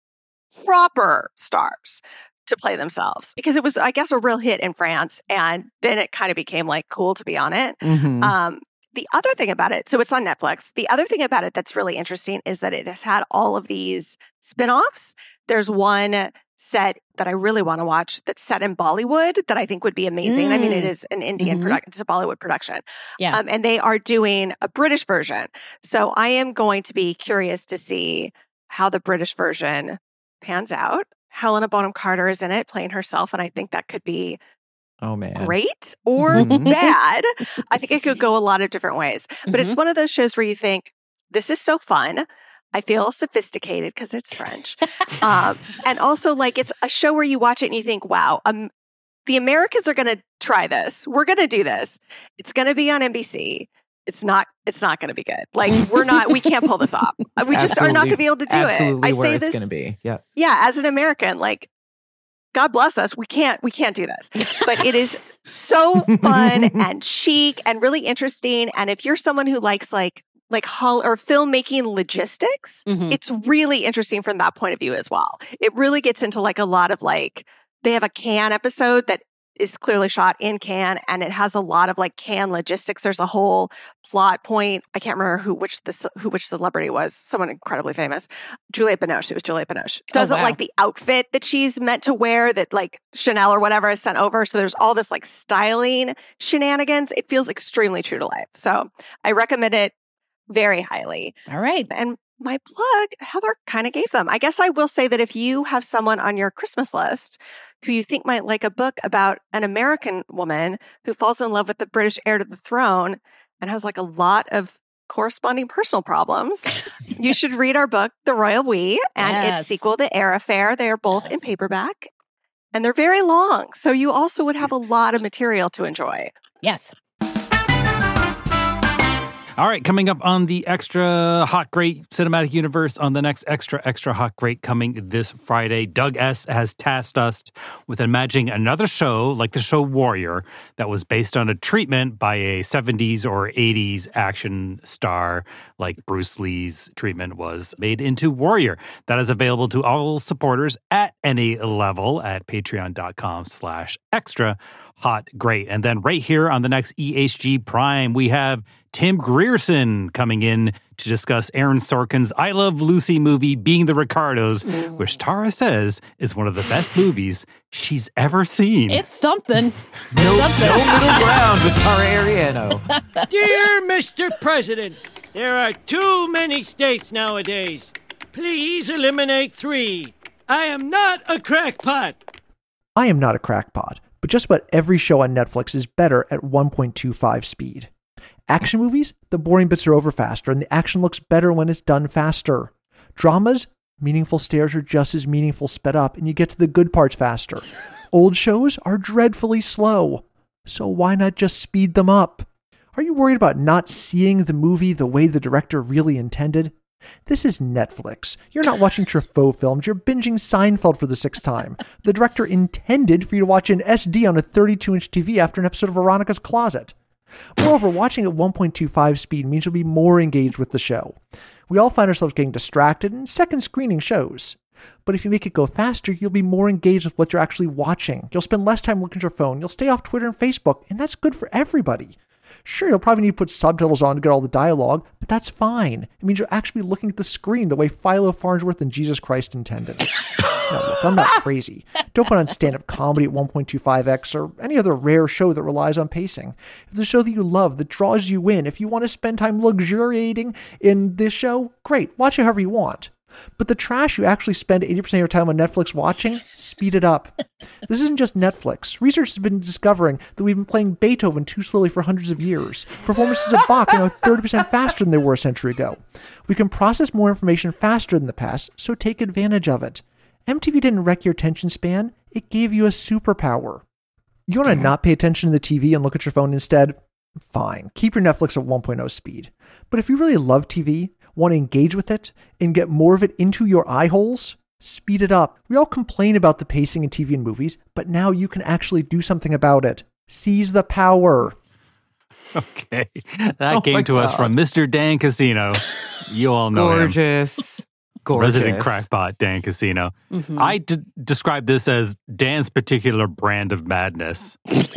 proper stars to play themselves because it was, I guess, a real hit in France. And then it kind of became like cool to be on it. Mhm. Um, the other thing about it, so it's on Netflix. The other thing about it that's really interesting is that it has had all of these spinoffs. There's one set that I really want to watch that's set in Bollywood that I think would be amazing. Mm. I mean, it is an Indian Mhm. production, it's a Bollywood production. Yeah. Um, and they are doing a British version. So I am going to be curious to see how the British version pans out. Helena Bonham Carter is in it playing herself. And I think that could be Oh man. great or Mhm. bad. I think it could go a lot of different ways. But it's Mhm. one of those shows where you think, this is so fun. I feel sophisticated because it's French. um, and also, like, it's a show where you watch it and you think, wow, um, the Americans are going to try this. We're going to do this. It's going to be on N B C. It's not, it's not going to be good. Like, we're not, we can't pull this off. We just are not going to be able to do absolutely it. I where say it's this, going to be. Yeah. yeah, as an American, like, God bless us. We can't, we can't do this. But it is so fun and chic and really interesting. And if you're someone who likes like, like hol- or filmmaking logistics, Mhm. it's really interesting from that point of view as well. It really gets into like a lot of like, they have a Cannes episode that is clearly shot in Cannes, and it has a lot of like Cannes logistics. There's a whole plot point. I can't remember who which the who which celebrity was. Someone incredibly famous. Juliette Binoche. It was Juliette Binoche. Doesn't wow. like the outfit that she's meant to wear that like Chanel or whatever is sent over. So there's all this like styling shenanigans. It feels extremely true to life. So I recommend it very highly. All right. And my plug, Heather kind of gave them. I guess I will say that if you have someone on your Christmas list who you think might like a book about an American woman who falls in love with the British heir to the throne and has like a lot of corresponding personal problems, you should read our book, The Royal We, and Yes. its sequel, The Heir Affair. They are both in Yes. paperback and they're very long. So you also would have a lot of material to enjoy. Yes. All right, coming up on the Extra Hot Great Cinematic Universe on the next Extra Extra Hot Great coming this Friday, Doug S. has tasked us with imagining another show like the show Warrior that was based on a treatment by a seventies or eighties action star like Bruce Lee's treatment was made into Warrior. That is available to all supporters at any level at patreon.com slash extra hot great. And then right here on the next E H G Prime, we have Tim Grierson coming in to discuss Aaron Sorkin's I Love Lucy movie, Being the Ricardos, Mm. which Tara says is one of the best movies she's ever seen. It's something. No, something. no middle ground with Tara Ariano. Dear Mister President, there are too many states nowadays. Please eliminate three. I am not a crackpot. I am not a crackpot, but just about every show on Netflix is better at one point two five speed. Action movies, the boring bits are over faster, and the action looks better when it's done faster. Dramas, meaningful stares are just as meaningful sped up, and you get to the good parts faster. Old shows are dreadfully slow, so why not just speed them up? Are you worried about not seeing the movie the way the director really intended? This is Netflix. You're not watching Truffaut films, you're binging Seinfeld for the sixth time. The director intended for you to watch in S D on a thirty-two inch T V after an episode of Veronica's Closet. Moreover, watching at one point two five speed means you'll be more engaged with the show. We all find ourselves getting distracted and second screening shows. But if you make it go faster, you'll be more engaged with what you're actually watching. You'll spend less time looking at your phone. You'll stay off Twitter and Facebook, and that's good for everybody. Sure, you'll probably need to put subtitles on to get all the dialogue, but that's fine. It means you'll actually be looking at the screen the way Philo Farnsworth and Jesus Christ intended. Now, look, I'm not crazy. Don't put on stand-up comedy at one point two five x or any other rare show that relies on pacing. If it's a show that you love, that draws you in, if you want to spend time luxuriating in this show, great. Watch it however you want. But the trash you actually spend eighty percent of your time on Netflix watching, speed it up. This isn't just Netflix. Research has been discovering that we've been playing Beethoven too slowly for hundreds of years. Performances of Bach are now thirty percent faster than they were a century ago. We can process more information faster than the past, so take advantage of it. M T V didn't wreck your attention span. It gave you a superpower. You want to not pay attention to the T V and look at your phone instead? Fine. Keep your Netflix at one point oh speed. But if you really love T V, want to engage with it, and get more of it into your eye holes, speed it up. We all complain about the pacing in T V and movies, but now you can actually do something about it. Seize the power. Okay. That Oh came my to us God. from Mister Dan Casino. You all know him. Gorgeous. Gorgeous. Resident crackpot Dan Casino. Mhm. I d- describe this as Dan's particular brand of madness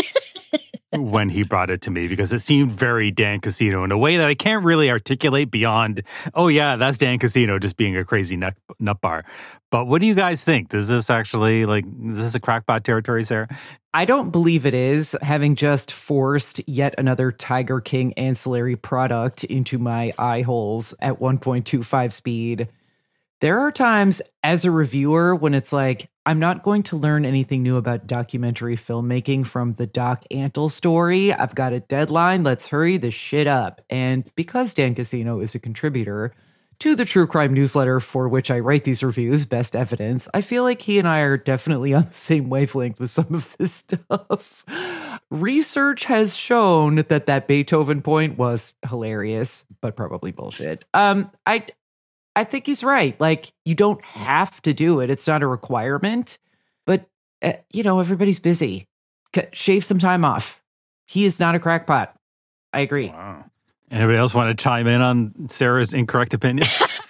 when he brought it to me, because it seemed very Dan Casino in a way that I can't really articulate beyond, oh yeah, that's Dan Casino just being a crazy nut, nut bar. But what do you guys think? Does this actually, like, is this a crackpot territory, Sarah? I don't believe it is, having just forced yet another Tiger King ancillary product into my eye holes at one point two five speed. There are times as a reviewer when it's like, I'm not going to learn anything new about documentary filmmaking from the Doc Antle story. I've got a deadline. Let's hurry this shit up. And because Dan Casino is a contributor to the true crime newsletter for which I write these reviews, Best Evidence, I feel like he and I are definitely on the same wavelength with some of this stuff. Research has shown that that Beethoven point was hilarious, but probably bullshit. Um, I... I think he's right. Like, you don't have to do it. It's not a requirement. But, uh, you know, everybody's busy. C- shave some time off. He is not a crackpot. I agree. Wow. Anybody else want to chime in on Sarah's incorrect opinion?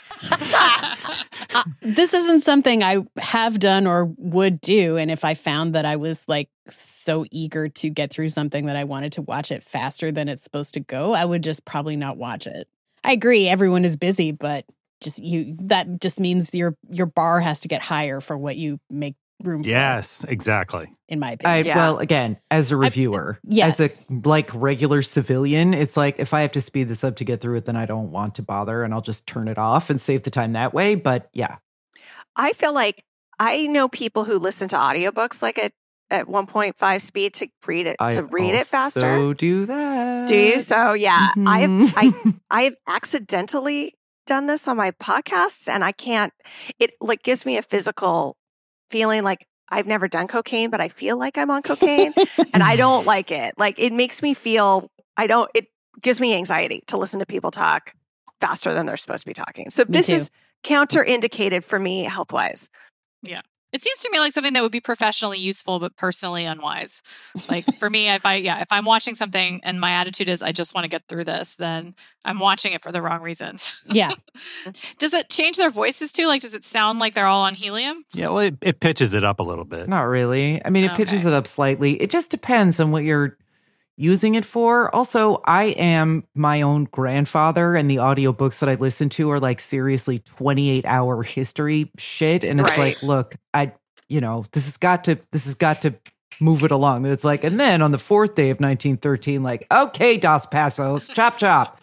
Uh, this isn't something I have done or would do. And if I found that I was like so eager to get through something that I wanted to watch it faster than it's supposed to go, I would just probably not watch it. I agree. Everyone is busy, but just you, that just means your, your bar has to get higher for what you make room for. Yes, exactly. In my I, opinion. Yeah. Well, again, as a reviewer, yes. as a like regular civilian, it's like if I have to speed this up to get through it, then I don't want to bother and I'll just turn it off and save the time that way. But yeah. I feel like I know people who listen to audiobooks like at, at one point five speed to read it I to read it faster. So do that. Do you? So yeah, Mhm. I've I I've accidentally done this on my podcasts, and I can't. It like gives me a physical feeling like I've never done cocaine, but I feel like I'm on cocaine, and I don't like it. Like it makes me feel I don't. It gives me anxiety to listen to people talk faster than they're supposed to be talking. So Me this too. is counterindicated for me health wise. It seems to me like something that would be professionally useful, but personally unwise. Like for me, if I, yeah, if I'm watching something and my attitude is I just want to get through this, then I'm watching it for the wrong reasons. Yeah. Does it change their voices too? Like, does it sound like they're all on helium? Yeah, well, it, it pitches it up a little bit. Not really. I mean, it pitches Okay. it up slightly. It just depends on what you're using it for. Also, I am my own grandfather, and the audiobooks that I listen to are like seriously twenty-eight hour history shit. And it's Right. like, look, I, you know, this has got to, this has got to move it along. And it's like, and then on the fourth day of nineteen thirteen, like, okay, Dos Passos, chop, chop.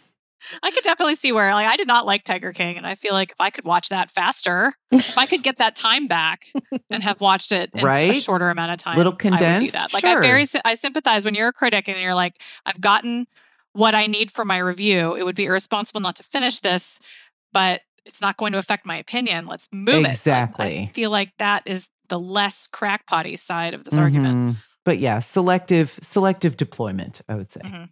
I could definitely see where, like, I did not like Tiger King, and I feel like if I could watch that faster, if I could get that time back and have watched it in s- a Right? shorter amount of time, Little I would do condensed? that. Like, Sure. I very, sy- I sympathize when you're a critic and you're like, I've gotten what I need for my review. It would be irresponsible not to finish this, but it's not going to affect my opinion. Let's move it. Like, Exactly. I feel like that is the less crackpotty side of this argument. Mhm. But yeah, selective, selective deployment, I would say. Mhm.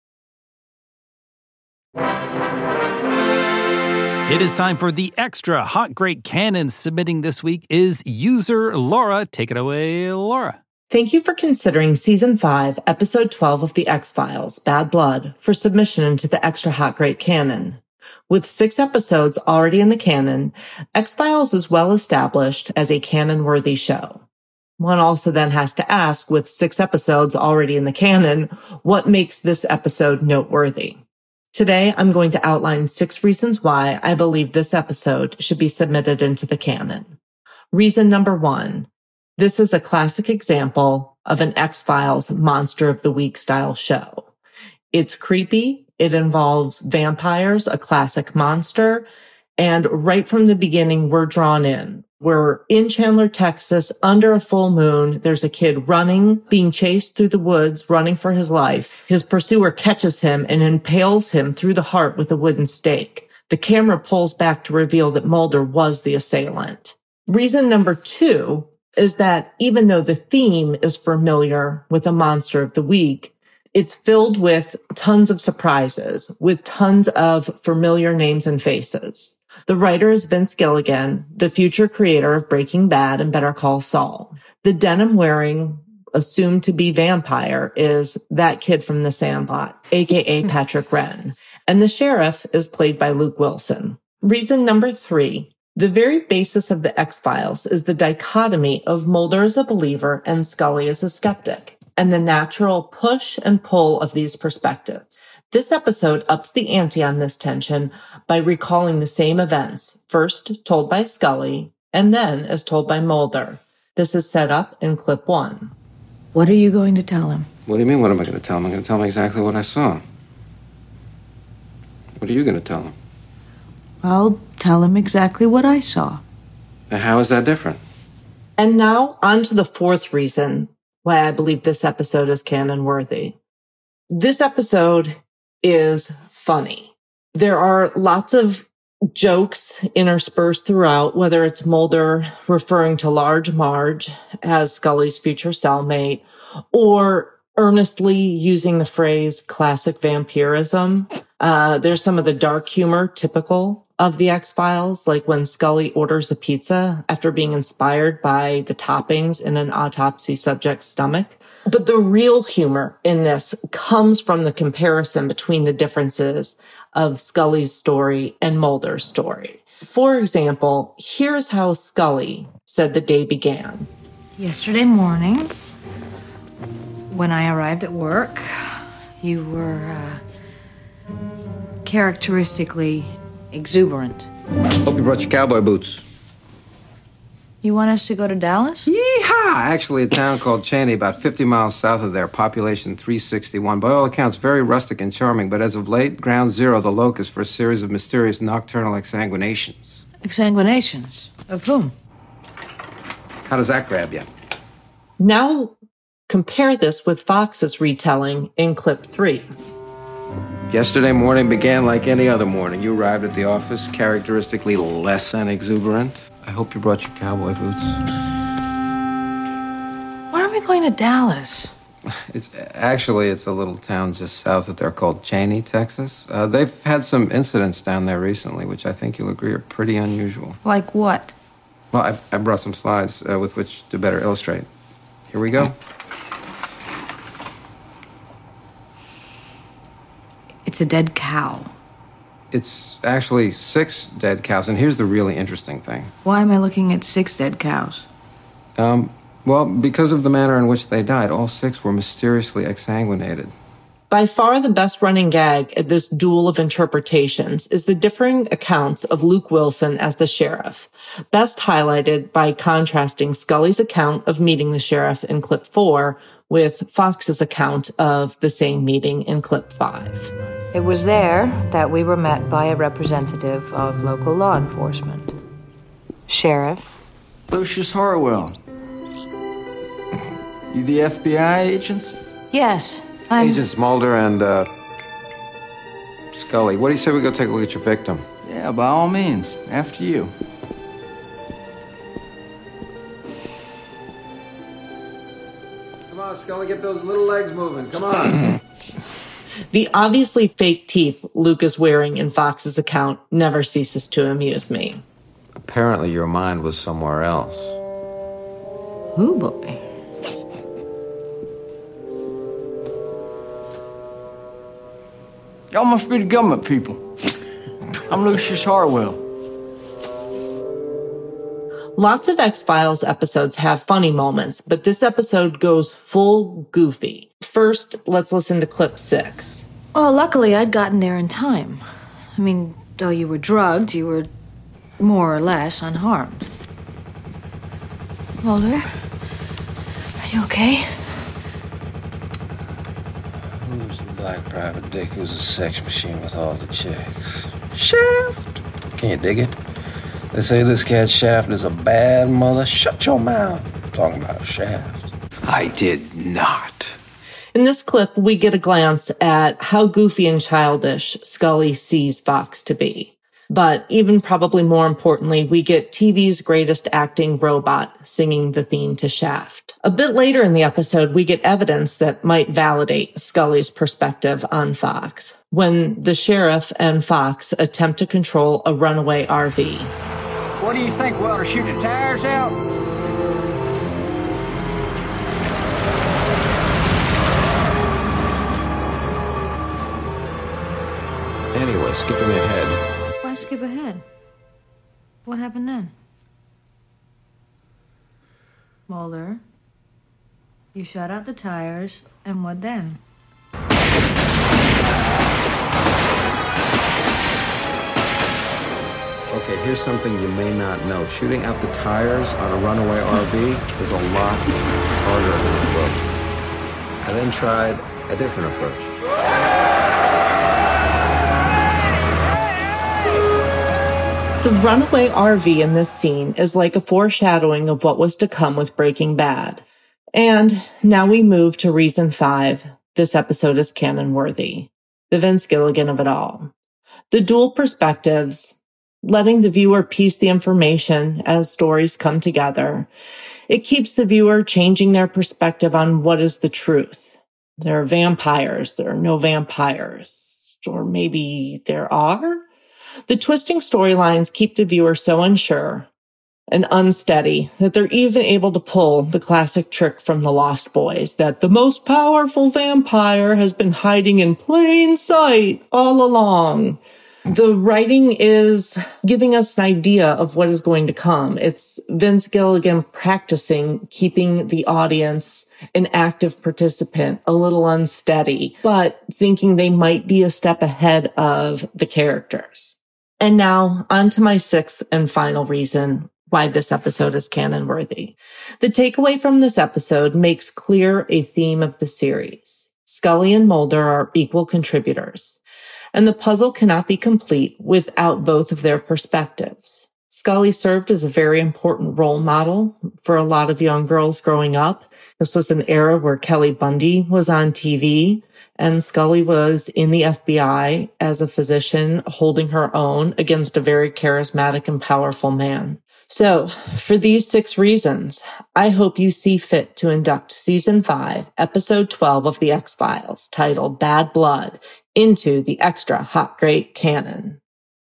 It is time for the extra hot great canon. Submitting this week is user Laura. Take it away, Laura. Thank you for considering Season five, Episode twelve of The X-Files, Bad Blood, for submission into the Extra Hot Great canon. With six episodes already in the canon, X-Files is well established as a canon-worthy show. One also then has to ask, with six episodes already in the canon, what makes this episode noteworthy? Today, I'm going to outline six reasons why I believe this episode should be submitted into the canon. Reason number one. This is a classic example of an X-Files Monster of the Week style show. It's creepy. It involves vampires, a classic monster. And right from the beginning, we're drawn in. We're in Chandler, Texas, under a full moon. There's a kid running, being chased through the woods, running for his life. His pursuer catches him and impales him through the heart with a wooden stake. The camera pulls back to reveal that Mulder was the assailant. Reason number two is that even though the theme is familiar with a Monster of the Week, it's filled with tons of surprises, with tons of familiar names and faces. The writer is Vince Gilligan, the future creator of Breaking Bad and Better Call Saul. The denim-wearing, assumed to be vampire is that kid from The Sandlot, a k a. Patrick Wren. And the sheriff is played by Luke Wilson. Reason number three. The very basis of the X-Files is the dichotomy of Mulder as a believer and Scully as a skeptic, and the natural push and pull of these perspectives. This episode ups the ante on this tension by recalling the same events, first told by Scully, and then as told by Mulder. This is set up in clip one. What are you going to tell him? What do you mean, what am I going to tell him? I'm going to tell him exactly what I saw. What are you going to tell him? I'll tell him exactly what I saw. Now, how is that different? And now, on to the fourth reason why I believe this episode is canon-worthy. This episode is funny. There are lots of jokes interspersed throughout, whether it's Mulder referring to Large Marge as Scully's future cellmate, or earnestly using the phrase classic vampirism. Uh, there's some of the dark humor typical of the X-Files, like when Scully orders a pizza after being inspired by the toppings in an autopsy subject's stomach. But the real humor in this comes from the comparison between the differences of Scully's story and Mulder's story. For example, here's how Scully said the day began. Yesterday morning, when I arrived at work, you were uh, characteristically exuberant. Hope you brought your cowboy boots. You want us to go to Dallas? Yeehaw! Actually, a town called Cheney, about fifty miles south of there, population three sixty-one. By all accounts, very rustic and charming, but as of late, ground zero, the locus for a series of mysterious nocturnal exsanguinations. Exsanguinations? Of whom? How does that grab you? Now, compare this with Fox's retelling in clip three. Yesterday morning began like any other morning. You arrived at the office characteristically less than exuberant. I hope you brought your cowboy boots. Why are we going to Dallas? It's actually, it's a little town just south of there called Cheney, Texas. Uh, they've had some incidents down there recently, which I think you'll agree are pretty unusual. Like what? Well, I, I brought some slides uh, with which to better illustrate. Here we go. It's a dead cow. It's actually six dead cows, and here's the really interesting thing. Why am I looking at six dead cows? Um, well, because of the manner in which they died, all six were mysteriously exsanguinated. By far the best running gag at this duel of interpretations is the differing accounts of Luke Wilson as the sheriff, best highlighted by contrasting Scully's account of meeting the sheriff in clip four with Fox's account of the same meeting in clip five. It was there that we were met by a representative of local law enforcement. Sheriff. Lucius Horwell. You the F B I agents? Yes, I'm... Agents Mulder and, uh, Scully. What do you say we go take a look at your victim? Yeah, by all means. After you. Come on, Scully, get those little legs moving. Come on. The obviously fake teeth Luke is wearing in Fox's account never ceases to amuse me. Apparently your mind was somewhere else. Ooh, boy. Y'all must be the government people. I'm Lucius Harwell. Lots of X-Files episodes have funny moments, but this episode goes full goofy. First, let's listen to clip six. Well, luckily I'd gotten there in time. I mean, though you were drugged, you were more or less unharmed. Mulder, are you okay? Who's the black private dick who's a sex machine with all the chicks? Shaft! Can you dig it? They say this cat Shaft is a bad mother. Shut your mouth. I'm talking about Shaft. I did not. In this clip, we get a glance at how goofy and childish Scully sees Fox to be. But even probably more importantly, we get T V's greatest acting robot singing the theme to Shaft. A bit later in the episode, we get evidence that might validate Scully's perspective on Fox when the sheriff and Fox attempt to control a runaway R V. What do you think? We ought to shoot the tires out? Anyway, skipping ahead. Why skip ahead? What happened then? Mulder, you shut out the tires, and what then? Okay, here's something you may not know. Shooting out the tires on a runaway R V is a lot harder than it looked. I then tried a different approach. The runaway R V in this scene is like a foreshadowing of what was to come with Breaking Bad. And now we move to reason five. This episode is canon worthy. The Vince Gilligan of it all. The dual perspectives, letting the viewer piece the information as stories come together. It keeps the viewer changing their perspective on what is the truth. There are vampires, there are no vampires, or maybe there are? The twisting storylines keep the viewer so unsure and unsteady that they're even able to pull the classic trick from the Lost Boys that the most powerful vampire has been hiding in plain sight all along. The writing is giving us an idea of what is going to come. It's Vince Gilligan practicing keeping the audience an active participant, a little unsteady, but thinking they might be a step ahead of the characters. And now on to my sixth and final reason why this episode is canon worthy. The takeaway from this episode makes clear a theme of the series. Scully and Mulder are equal contributors, and the puzzle cannot be complete without both of their perspectives. Scully served as a very important role model for a lot of young girls growing up. This was an era where Kelly Bundy was on T V, and Scully was in the F B I as a physician holding her own against a very charismatic and powerful man. So, for these six reasons, I hope you see fit to induct Season five, Episode twelve of The X-Files, titled Bad Blood, into the Extra Hot Great canon.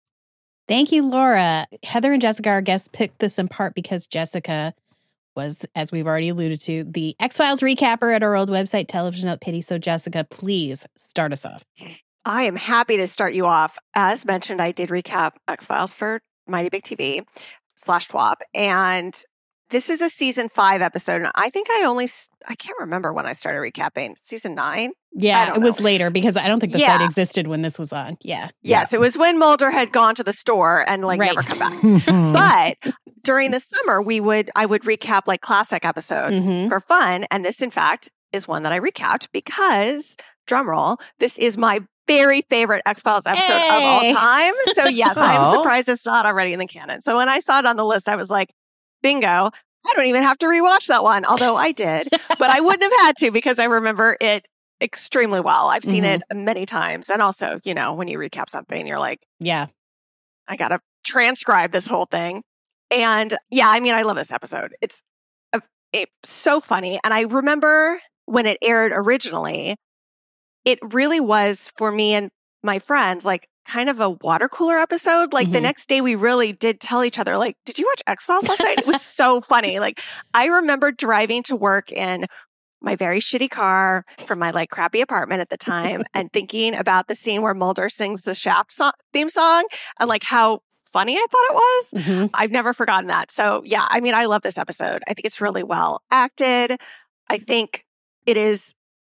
Thank you, Laura. Heather and Jessica, our guests, picked this in part because Jessica was, as we've already alluded to, the X-Files recapper at our old website, Television Without Pity. So, Jessica, please start us off. I am happy to start you off. As mentioned, I did recap X-Files for Mighty Big T V slash T W A P. And this is a season five episode. And I think I only, I can't remember when I started recapping. Season nine? Yeah, it was know. later because I don't think the yeah. site existed when this was on. Yeah. Yes, yeah. It was when Mulder had gone to the store and like right. never come back. But during the summer, we would, I would recap like classic episodes mm-hmm. for fun. And this, in fact, is one that I recapped because, drumroll, this is my very favorite X-Files episode hey. of all time. So yes, I'm surprised it's not already in the canon. So when I saw it on the list, I was like, bingo. I don't even have to rewatch that one, although I did. But I wouldn't have had to because I remember it extremely well. I've seen mm-hmm. it many times. And also, you know, when you recap something, you're like, yeah, I got to transcribe this whole thing. And yeah, I mean, I love this episode. It's, a, it's so funny. And I remember when it aired originally, it really was for me and my friends, like kind of a water cooler episode. Like mm-hmm. the next day we really did tell each other, like, did you watch X-Files last night? It was so funny. Like I remember driving to work in my very shitty car from my like crappy apartment at the time and thinking about the scene where Mulder sings the Shaft so- theme song and like how funny I thought it was. Mm-hmm. I've never forgotten that. So yeah, I mean, I love this episode. I think it's really well acted. I think it is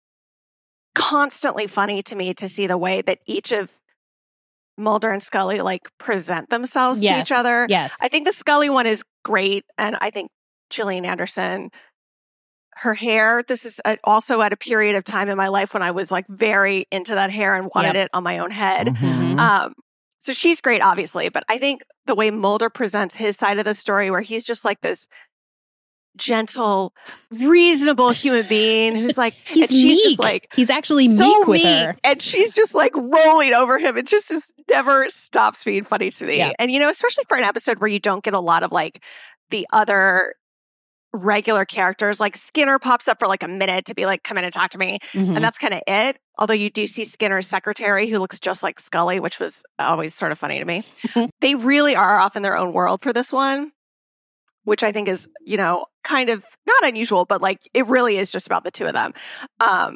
constantly funny to me to see the way that each of Mulder and Scully like present themselves Yes. to each other. Yes. I think the Scully one is great. And I think Gillian Anderson, her hair, this is a, also at a period of time in my life when I was like very into that hair and wanted Yep. it on my own head. Mhm. Um, so she's great, obviously. But I think the way Mulder presents his side of the story, where he's just like this gentle, reasonable human being who's like, He's and she's meek. just like, He's actually so meek with meek, her. and she's just like rolling over him. It just, just never stops being funny to me. Yeah. And, you know, especially for an episode where you don't get a lot of like the other regular characters, like Skinner pops up for like a minute to be like, come in and talk to me. Mhm. And that's kind of it. Although you do see Skinner's secretary who looks just like Scully, which was always sort of funny to me. They really are off in their own world for this one, which I think is, you know, kind of not unusual, but like it really is just about the two of them. Um,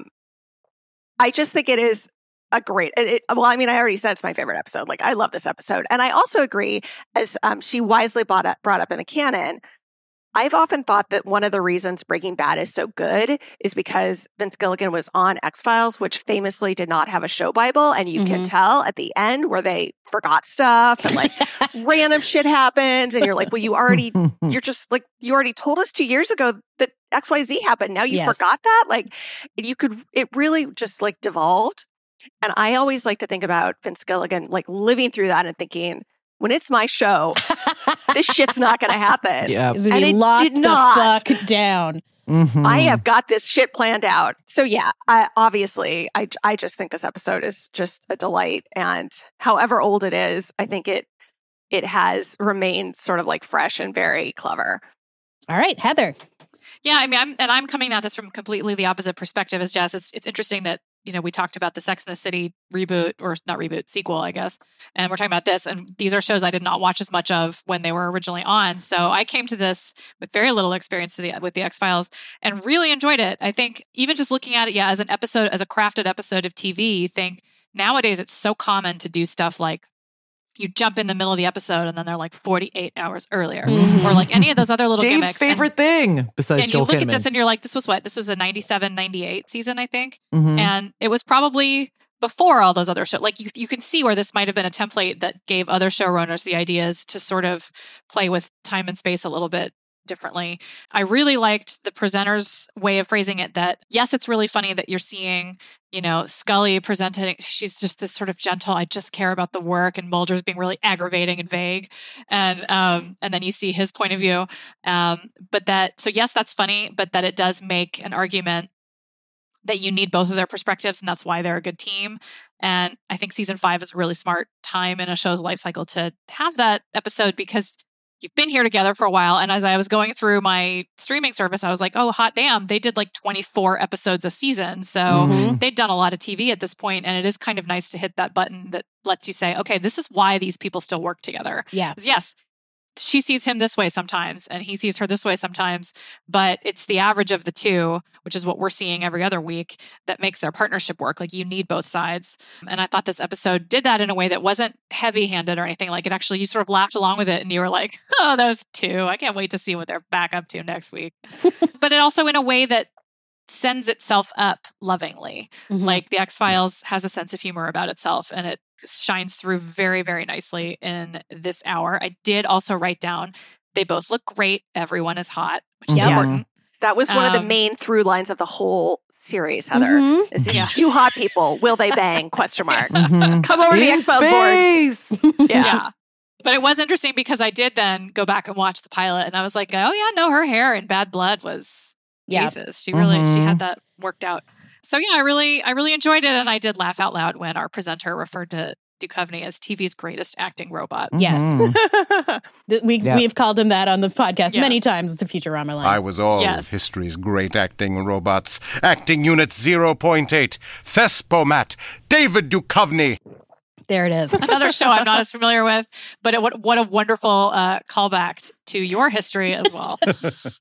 I just think it is a great, it, it- well, I mean, I already said it's my favorite episode. Like, I love this episode. And I also agree, as um, she wisely brought up, brought up in the canon, I've often thought that one of the reasons Breaking Bad is so good is because Vince Gilligan was on X-Files, which famously did not have a show Bible. And you can Mhm. tell at the end where they forgot stuff and like random shit happens. And you're like, well, you already, you're just like, you already told us two years ago that X Y Z happened. Now you Yes. forgot that? Like, you could, it really just like devolved. And I always like to think about Vince Gilligan like living through that and thinking, when it's my show, this shit's not going to happen. Yeah. He's gonna And be it locked did the not. fuck down. Mhm. I have got this shit planned out. So yeah, I, obviously, I I just think this episode is just a delight. And however old it is, I think it it has remained sort of like fresh and very clever. All right, Heather. Yeah, I mean, I'm, and I'm coming at this from completely the opposite perspective as Jess. It's, it's interesting that, you know, we talked about the Sex and the City reboot, or not reboot, sequel, I guess. And we're talking about this. And these are shows I did not watch as much of when they were originally on. So I came to this with very little experience to the, with the X-Files and really enjoyed it. I think even just looking at it, yeah, as an episode, as a crafted episode of T V, you think nowadays it's so common to do stuff like you jump in the middle of the episode and then they're like forty-eight hours earlier, Mhm. or like any of those other little Dave's gimmicks. favorite and, thing besides and you Joel look Kinnaman. at this and you're like, this was what? This was a ninety-seven, ninety-eight season, I think. Mhm. And it was probably before all those other shows. Like you, you can see where this might have been a template that gave other showrunners the ideas to sort of play with time and space a little bit differently. I really liked the presenter's way of phrasing it that, yes, it's really funny that you're seeing, you know, Scully presenting, she's just this sort of gentle, I just care about the work, and Mulder's being really aggravating and vague. And um, and then you see his point of view. Um, but that, so yes, that's funny, but that it does make an argument that you need both of their perspectives, and that's why they're a good team. And I think season five is a really smart time in a show's life cycle to have that episode, because you've been here together for a while. And as I was going through my streaming service, I was like, oh, hot damn, they did like twenty-four episodes a season. So Mhm. they'd done a lot of T V at this point, and it is kind of nice to hit that button that lets you say, okay, this is why these people still work together. Yeah. 'Cause yes, she sees him this way sometimes and he sees her this way sometimes, but it's the average of the two, which is what we're seeing every other week, that makes their partnership work. Like, you need both sides. And I thought this episode did that in a way that wasn't heavy handed or anything. Like, it actually, you sort of laughed along with it and you were like, oh, those two, I can't wait to see what they're back up to next week. But it also in a way that sends itself up lovingly. Mhm. Like, the X-Files has a sense of humor about itself, and it shines through very, very nicely in this hour. I did also write down, they both look great. Everyone is hot, which is Yes. important. That was one of the Um, main through lines of the whole series, Heather. Mhm. Is these Yeah. two hot people, will they bang? Question mark. Mhm. Come over to the In X-Files board. space! Yeah. Yeah. But it was interesting because I did then go back and watch the pilot, and I was like, oh yeah, no, her hair in Bad Blood was Yeah. Jesus. She really, she Mhm. had that worked out. So yeah, I really, I really enjoyed it. And I did laugh out loud when our presenter referred to Duchovny as T V's greatest acting robot. Yes. Mhm. Th- We, Yeah. We've called him that on the podcast Yes. many times. It's a Futurama line. I was all Yes. of history's great acting robots. Acting Unit zero point eight, Thespomat, David Duchovny. There it is. Another show I'm not as familiar with, but it, what, what a wonderful uh, callback to your history as well.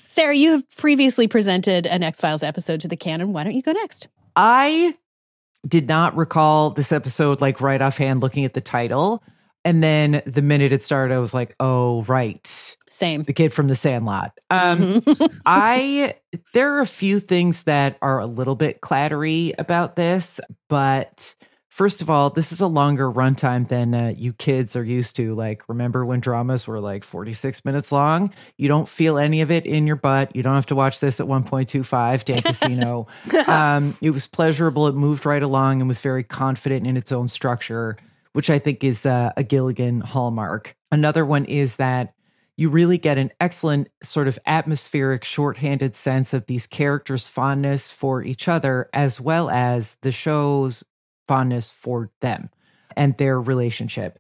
Sarah, you have previously presented an X-Files episode to the canon. Why don't you go next? I did not recall this episode like right offhand looking at the title. And then the minute it started, I was like, oh, right. Same. The kid from the Sandlot. Um, I, there are a few things that are a little bit clattery about this, but first of all, this is a longer runtime than uh, you kids are used to. Like, remember when dramas were like forty-six minutes long? You don't feel any of it in your butt. You don't have to watch this at one point two five, Dan Casino. um, it was pleasurable. It moved right along and was very confident in its own structure, which I think is uh, a Gilligan hallmark. Another one is that you really get an excellent sort of atmospheric, shorthanded sense of these characters' fondness for each other, as well as the show's fondness for them and their relationship.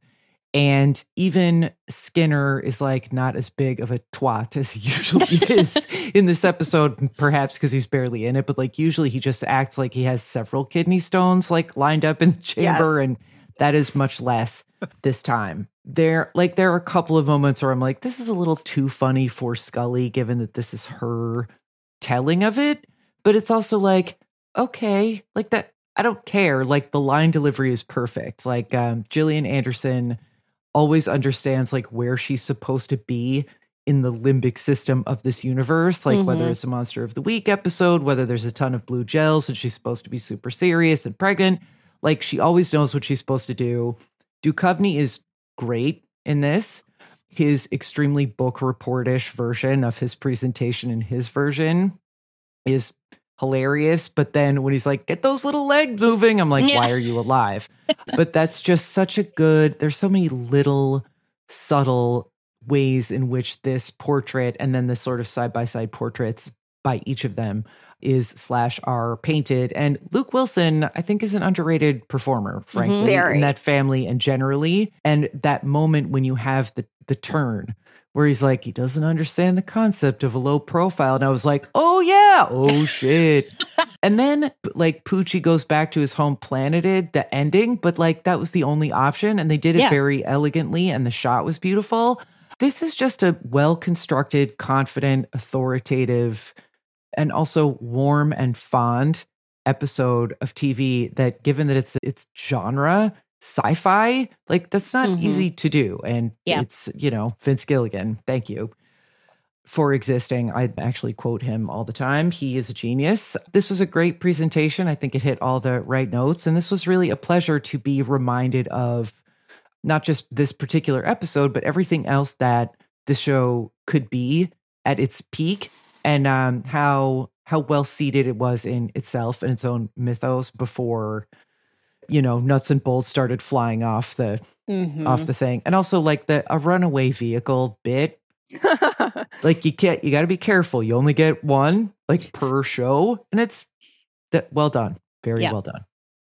And even Skinner is like not as big of a twat as he usually is in this episode, perhaps because he's barely in it, but like usually he just acts like he has several kidney stones like lined up in the chamber, yes. And that is much less this time. There, like, there are a couple of moments where I'm like, this is a little too funny for Scully, given that this is her telling of it. But it's also like, okay, like that. I don't care. Like, the line delivery is perfect. Like, um, Gillian Anderson always understands like where she's supposed to be in the limbic system of this universe. Like, mm-hmm. whether it's a Monster of the Week episode, whether there's a ton of blue gels and she's supposed to be super serious and pregnant. Like, she always knows what she's supposed to do. Duchovny is great in this. His extremely book report-ish version of his presentation in his version is hilarious. But then when he's like, get those little legs moving, I'm like, yeah. Why are you alive? But that's just such a good, there's so many little subtle ways in which this portrait and then the sort of side-by-side portraits by each of them is slash are painted. And Luke Wilson, I think, is an underrated performer, frankly, mm-hmm. in that family and generally. And that moment when you have the the turn where he's like, he doesn't understand the concept of a low profile. And I was like, oh yeah, oh shit. And then like Poochie goes back to his home planeted, the ending, but like that was the only option. And they did it yeah. very elegantly and the shot was beautiful. This is just a well-constructed, confident, authoritative, and also warm and fond episode of T V that, given that it's it's genre sci-fi, like that's not mm-hmm. easy to do. And yeah. it's, you know, Vince Gilligan, thank you for existing. I actually quote him all the time. He is a genius. This was a great presentation. I think it hit all the right notes. And this was really a pleasure to be reminded of not just this particular episode, but everything else that the show could be at its peak. And um, how how well seated it was in itself and its own mythos before, you know, nuts and bolts started flying off the mm-hmm. off the thing. And also like the a runaway vehicle bit, like you can't you got to be careful. You only get one like per show, and it's that well done, very yeah. well done.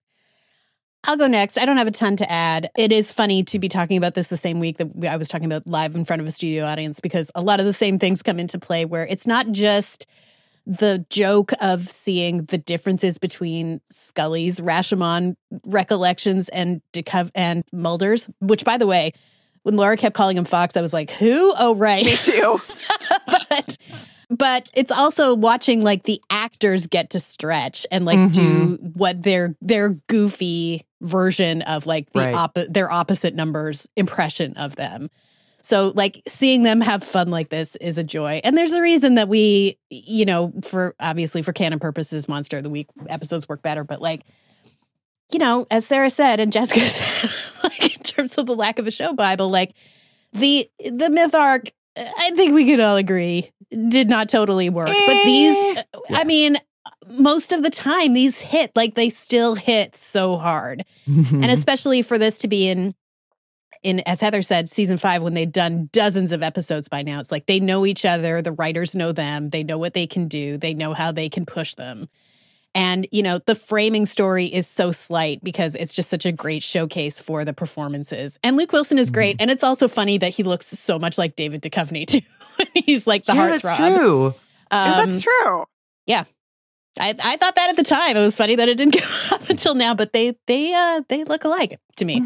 I'll go next. I don't have a ton to add. It is funny to be talking about this the same week that I was talking about live in front of a studio audience, because a lot of the same things come into play where it's not just the joke of seeing the differences between Scully's Rashomon recollections and Duchovny and Mulder's, which, by the way, when Laura kept calling him Fox, I was like, who? Oh, right. Me too. but... But it's also watching like the actors get to stretch and like mm-hmm. do what their their goofy version of like the right. oppo- their opposite numbers impression of them. So like seeing them have fun like this is a joy. And there's a reason that we, you know, for obviously for canon purposes, Monster of the Week episodes work better. But like, you know, as Sarah said and Jessica said, like in terms of the lack of a show Bible, like the the myth arc, I think we could all agree, did not totally work. Eh, but these, yeah. I mean, most of the time, these hit, like they still hit so hard. Mm-hmm. And especially for this to be in, in, as Heather said, season five, when they've done dozens of episodes by now, it's like they know each other, the writers know them, they know what they can do, they know how they can push them. And, you know, the framing story is so slight because it's just such a great showcase for the performances. And Luke Wilson is great. Mm-hmm. And it's also funny that he looks so much like David Duchovny, too. He's like the yeah, heartthrob. That's true. Um, yeah, that's true. Yeah. I, I thought that at the time. It was funny that it didn't come up until now, but they they uh, they look alike to me. Mm-hmm.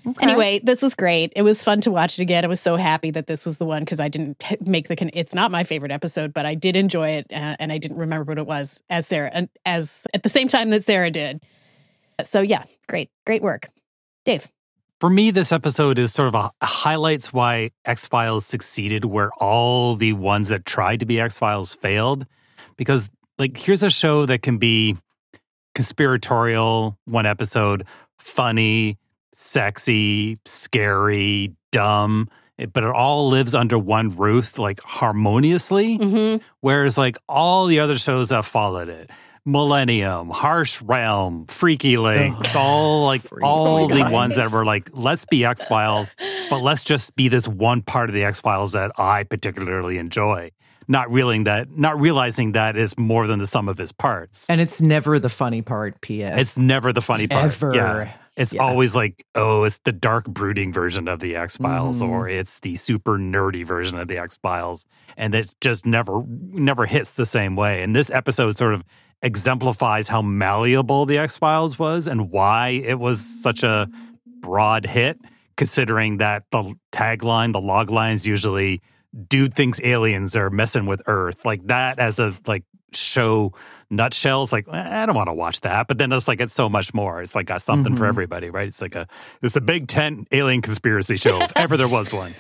Okay. Anyway, this was great. It was fun to watch it again. I was so happy that this was the one because I didn't make the. Con- it's not my favorite episode, but I did enjoy it, uh, and I didn't remember what it was as Sarah, and as at the same time that Sarah did. So yeah, great, great work, Dave. For me, this episode is sort of a highlights why X-Files succeeded, where all the ones that tried to be X-Files failed, because like here's a show that can be conspiratorial one episode, funny, sexy, scary, dumb, but it all lives under one roof, like harmoniously. Mm-hmm. Whereas like all the other shows that followed it, Millennium, Harsh Realm, Freaky Links, all like all the ones that were like, let's be X-Files, but let's just be this one part of the X-Files that I particularly enjoy. Not realizing that, not realizing that is more than the sum of his parts. And it's never the funny part, P S. It's never the funny part. Ever. Yeah. It's Yeah. always like, oh, it's the dark brooding version of the X-Files, Mhm. or it's the super nerdy version of the X-Files. And it's just never, never hits the same way. And this episode sort of exemplifies how malleable the X-Files was and why it was such a broad hit, considering that the tagline, the log line is usually, dude thinks aliens are messing with Earth. Like that as a like show nutshell, it's like, I don't want to watch that. But then it's like, it's so much more. It's like got something Mhm. for everybody, right? It's like a, it's a big tent alien conspiracy show, if ever there was one.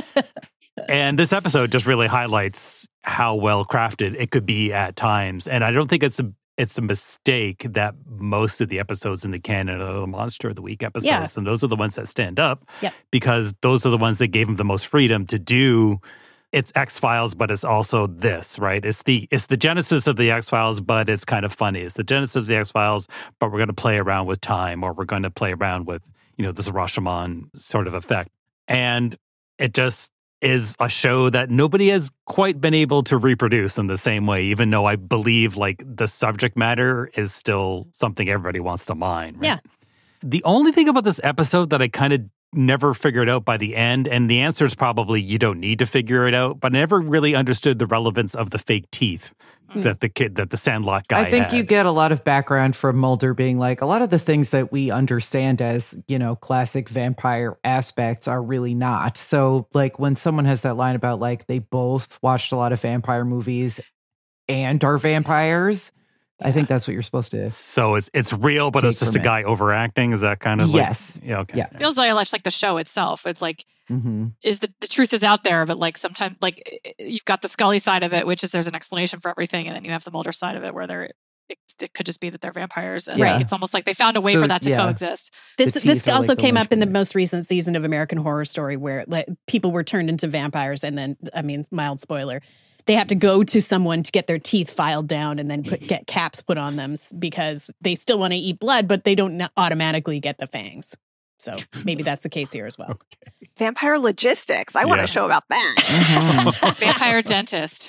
And this episode just really highlights how well crafted it could be at times. And I don't think it's a it's a mistake that most of the episodes in the canon are the Monster of the Week episodes. Yeah. And those are the ones that stand up Yep. because those are the ones that gave them the most freedom to do. It's X-Files, but it's also this, right? It's the it's the genesis of the X-Files, but it's kind of funny. It's the genesis of the X-Files, but we're going to play around with time, or we're going to play around with, you know, this Rashomon sort of effect. And it just is a show that nobody has quite been able to reproduce in the same way, even though I believe like the subject matter is still something everybody wants to mine. Right? Yeah. The only thing about this episode that I kind of never figured out by the end, and the answer is probably you don't need to figure it out, but I never really understood the relevance of the fake teeth Mm. that the kid, that the Sandlot guy I think had. you get a lot of background from Mulder being like, a lot of the things that we understand as, you know, classic vampire aspects are really not. So, like, when someone has that line about, like, they both watched a lot of vampire movies and are vampires, I think that's what you're supposed to. So it's it's real, but it's Take just a from it. guy overacting. Is that kind of Yes. like, yeah, okay. Yeah. Feels very much like the show itself. It's like, Mm-hmm. is the, the truth is out there, but like sometimes like you've got the Scully side of it, which is there's an explanation for everything, and then you have the Mulder side of it where they're it, it could just be that they're vampires, and Right. like, it's almost like they found a way So, for that to yeah. coexist. This The this teeth are also like the came up in the linchpin. most recent season of American Horror Story, where like, people were turned into vampires, and then I mean, mild spoiler, they have to go to someone to get their teeth filed down and then put get caps put on them s- because they still want to eat blood, but they don't n- automatically get the fangs. So maybe that's the case here as well. Vampire logistics. I want Yes. a show about that. Mm-hmm. Vampire dentist.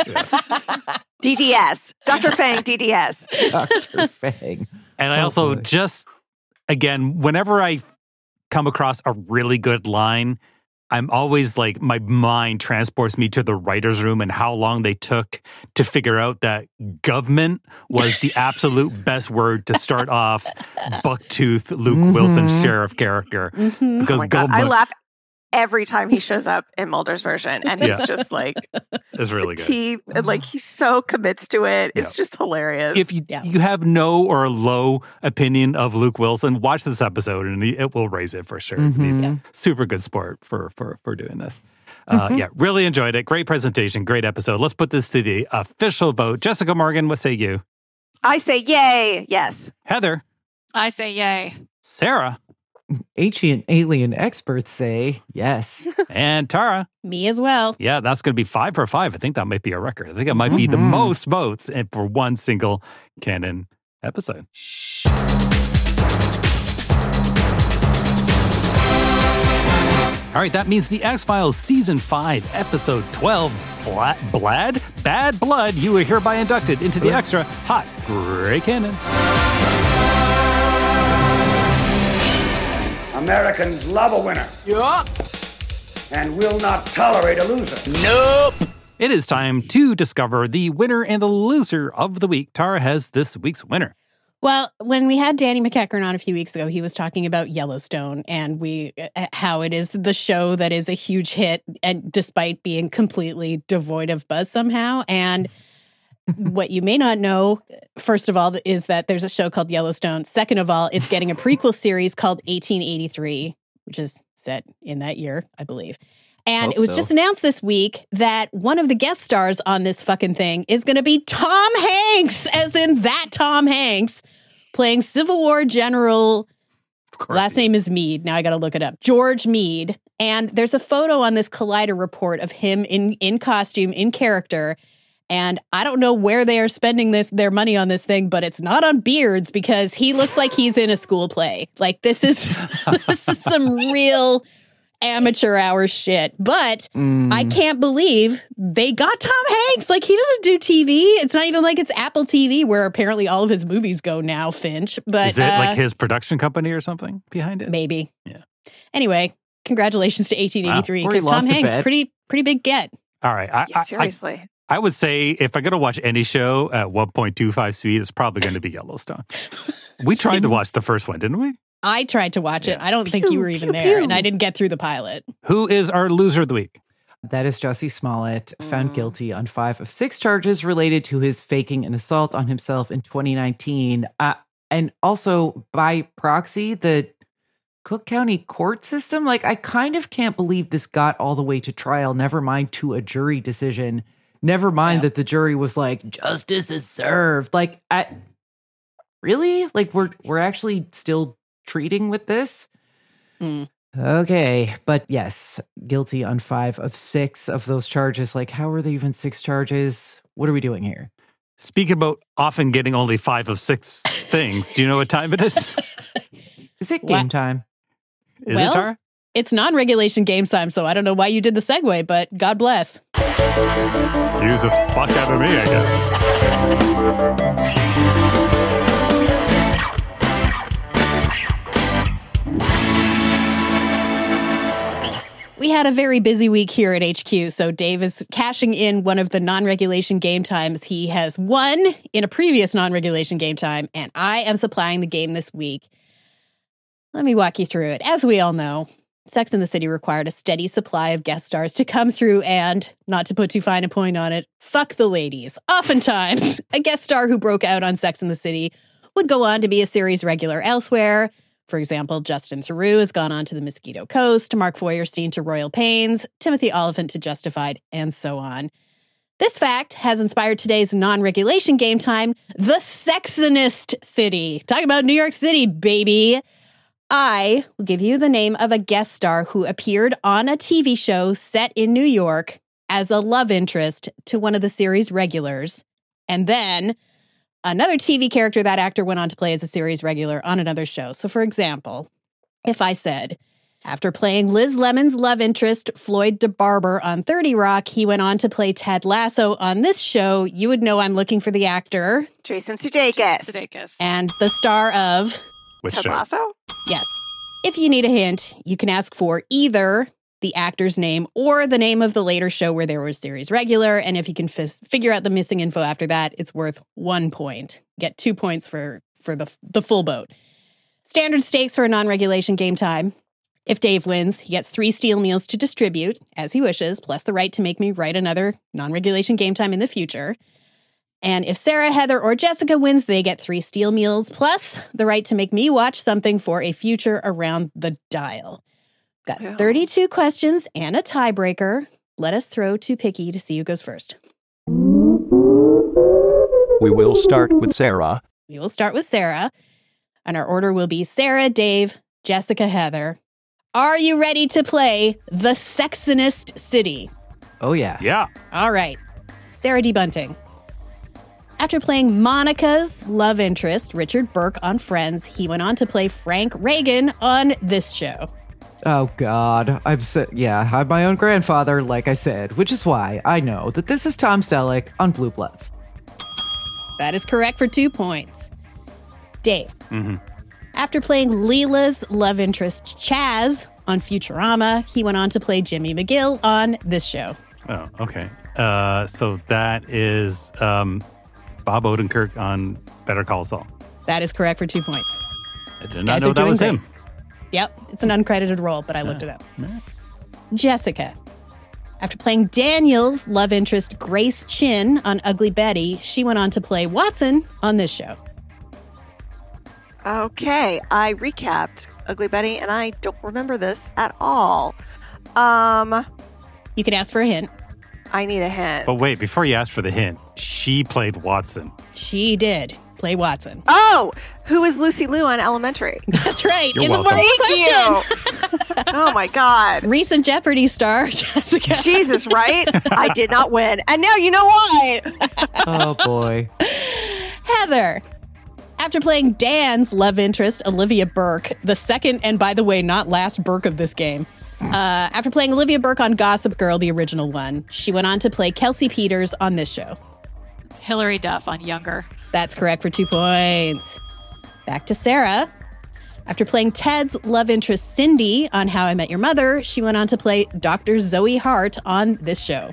D D S. Doctor Fang, D D S. Doctor Fang. And I Oh, also boy. just, again, whenever I come across a really good line, I'm always like, my mind transports me to the writer's room and how long they took to figure out that government was the absolute best word to start off Bucktooth Luke Mhm. Wilson sheriff character. Mhm. Because Oh my God. I government laugh every time he shows up in Mulder's version, and he's Yeah. just like is really good. teeth, and like he so commits to it. It's Yeah. just hilarious. If you Yeah. you have no or low opinion of Luke Wilson, watch this episode and it will raise it for sure. 'Cause He's Mhm. super good sport for for for doing this. Uh, Mhm. Yeah, really enjoyed it. Great presentation, great episode. Let's put this to the official vote. Jessica Morgan, what say you? I say, yay, yes. Heather, I say yay. Sarah, Ancient alien experts say yes. and Tara. Me as well. Yeah, that's going to be five for five. I think that might be a record. I think it might be the Mhm. most votes in- for one single canon episode. All right, that means the X-Files Season five, Episode twelve, Bla- Blad? Bad Blood, you are hereby inducted into the extra hot gray canon. Americans love a winner. Yup. And will not tolerate a loser. Nope. It is time to discover the winner and the loser of the week. Tara has this week's winner. Well, when we had Danny McEachern on a few weeks ago, he was talking about Yellowstone and we uh, how it is the show that is a huge hit, and despite being completely devoid of buzz somehow. And what you may not know, first of all, is that there's a show called Yellowstone. Second of all, it's getting a prequel series called eighteen eighty-three, which is set in that year, I believe. And Hope it was so. just announced this week that one of the guest stars on this fucking thing is going to be Tom Hanks, as in that Tom Hanks, playing Civil War General. Last name is Meade. Now I got to look it up. George Meade. And there's a photo on this Collider report of him in, in costume, in character. And I don't know where they are spending this their money on this thing, but it's not on beards because he looks like he's in a school play. Like this is this is some real amateur hour shit. But Mm. I can't believe they got Tom Hanks. Like he doesn't do T V. It's not even like it's Apple T V where apparently all of his movies go now, Finch. But Is it uh, like his production company or something behind it? maybe. Yeah. Anyway, congratulations to eighteen eighty-three Wow. Or he because Tom lost a Hanks bet. pretty pretty big get. All right. I, Yeah, I- I, seriously. I would say if I'm going to watch any show at one point two five speed, it's probably going to be Yellowstone. We tried to watch the first one, didn't we? I tried to watch it. I don't think you were even pew, there, pew. and I didn't get through the pilot. Who is our loser of the week? That is Jussie Smollett, found guilty on five of six charges related to his faking an assault on himself in twenty nineteen. Uh, and also, by proxy, the Cook County court system. Like, I kind of can't believe this got all the way to trial, never mind to a jury decision. Never mind Yeah. that the jury was like, justice is served. Like, I really? Like, we're we're actually still treating with this? Mm. Okay, but yes, guilty on five of six of those charges. Like, how are there even six charges? What are we doing here? Speaking about often getting only five of six things, do you know what time it is? Is it What? game time? Is Well, it, Tara? It's non-regulation game time, so I don't know why you did the segue, but God bless. Use the fuck out of me, I guess. We had a very busy week here at H Q, so Dave is cashing in one of the non-regulation game times he has won in a previous non-regulation game time, and I am supplying the game this week. Let me walk you through it. As we all know, Sex and the City required a steady supply of guest stars to come through and, not to put too fine a point on it, fuck the ladies. Oftentimes, a guest star who broke out on Sex and the City would go on to be a series regular elsewhere. For example, Justin Theroux has gone on to the Mosquito Coast, Mark Feuerstein to Royal Pains, Timothy Olyphant to Justified, and so on. This fact has inspired today's non-regulation game time, The Sexinist City. Talk about New York City, baby. I will give you the name of a guest star who appeared on a T V show set in New York as a love interest to one of the series regulars. And then another T V character that actor went on to play as a series regular on another show. So, for example, if I said, after playing Liz Lemon's love interest, Floyd DeBarber, on thirty Rock, he went on to play Ted Lasso on this show, you would know I'm looking for the actor. Jason Sudeikis. Jason Sudeikis. And the star of Which Ted show? Lasso? Yes. If you need a hint, you can ask for either the actor's name or the name of the later show where there was series regular. And if you can f- figure out the missing info after that, it's worth one point. Get two points for, for the, the full boat. Standard stakes for a non-regulation game time. If Dave wins, he gets three steel meals to distribute, as he wishes, plus the right to make me write another non-regulation game time in the future. And if Sarah, Heather, or Jessica wins, they get three steel meals, plus the right to make me watch something for a future Around the Dial. Got Yeah. thirty-two questions and a tiebreaker. Let us throw to Picky to see who goes first. We will start with Sarah. We will start with Sarah, and our order will be Sarah, Dave, Jessica, Heather. Are you ready to play The Sexinist City? Oh, yeah. Yeah. All right. Sarah D. Bunting. After playing Monica's love interest, Richard Burke, on Friends, he went on to play Frank Reagan on this show. Oh, God. I'm so, yeah, I'm my own grandfather, like I said, which is why I know that this is Tom Selleck on Blue Bloods. That is correct for two points. Dave. Mm-hmm. After playing Leela's love interest, Chaz, on Futurama, he went on to play Jimmy McGill on this show. Oh, okay. Uh, so that is um, Bob Odenkirk on Better Call Saul. That is correct for two points. I did not Guys know are that doing was great. him. Yep, it's an uncredited role, but I looked it up. Jessica. After playing Daniel's love interest Grace Chin on Ugly Betty, she went on to play Watson on this show. Okay, I recapped Ugly Betty, and I don't remember this at all. Um, You can ask for a hint. I need a hint. But wait, before you ask for the hint, she played Watson. She did play Watson. Oh, who is Lucy Liu on Elementary? That's right. You're in the welcome. form of a question. Oh my God. Recent Jeopardy star, Jessica. Jesus, right? I did not win. And now you know why. Oh, boy. Heather. After playing Dan's love interest, Olivia Burke, the second and, by the way, not last Burke of this game, uh, after playing Olivia Burke on Gossip Girl, the original one, she went on to play Kelsey Peters on this show. It's Hillary Duff on Younger. That's correct for two points. Back to Sarah. After playing Ted's love interest, Cindy, on How I Met Your Mother, she went on to play Doctor Zoe Hart on this show.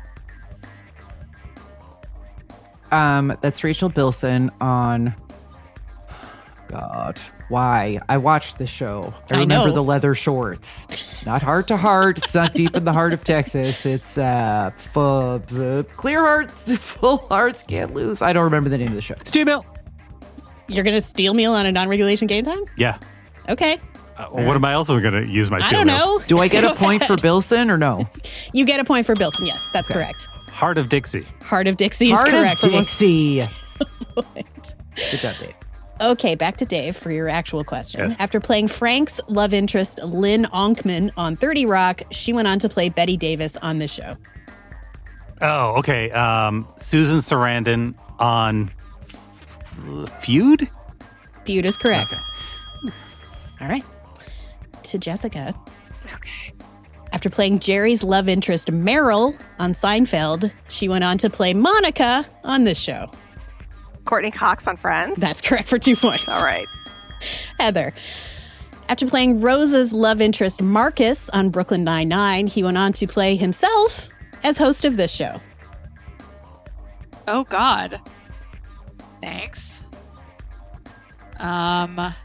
Um, that's Rachel Bilson on... God, why? I watched the show. I I remember know. the leather shorts. It's not heart to heart. It's not deep in the heart of Texas. It's uh, f- uh clear hearts, full hearts can't lose. I don't remember the name of the show. Steel Mill. You're going to steal meal on a non-regulation game time? Yeah. Okay. Uh, what am I also going to use my I steel don't meals? know. Do I get Go a point for ahead. Bilson or no? You get a point for Bilson. Yes, that's Okay. correct. Heart of Dixie. Heart of Dixie is Heart correct. of for one Dixie. point. Good job, Dave. Okay, back to Dave for your actual question. Yes. After playing Frank's love interest, Lynn Onkman, on thirty Rock, she went on to play Betty Davis on this show. Oh, okay. Um, Susan Sarandon on Feud? Feud is correct. Okay. All right. To Jessica. Okay. After playing Jerry's love interest, Meryl, on Seinfeld, she went on to play Monica on this show. Courtney Cox on Friends. That's correct for two points. All right. Heather. After playing Rose's love interest, Marcus, on Brooklyn Nine-Nine, he went on to play himself as host of this show. Oh, God. Thanks. Um. I,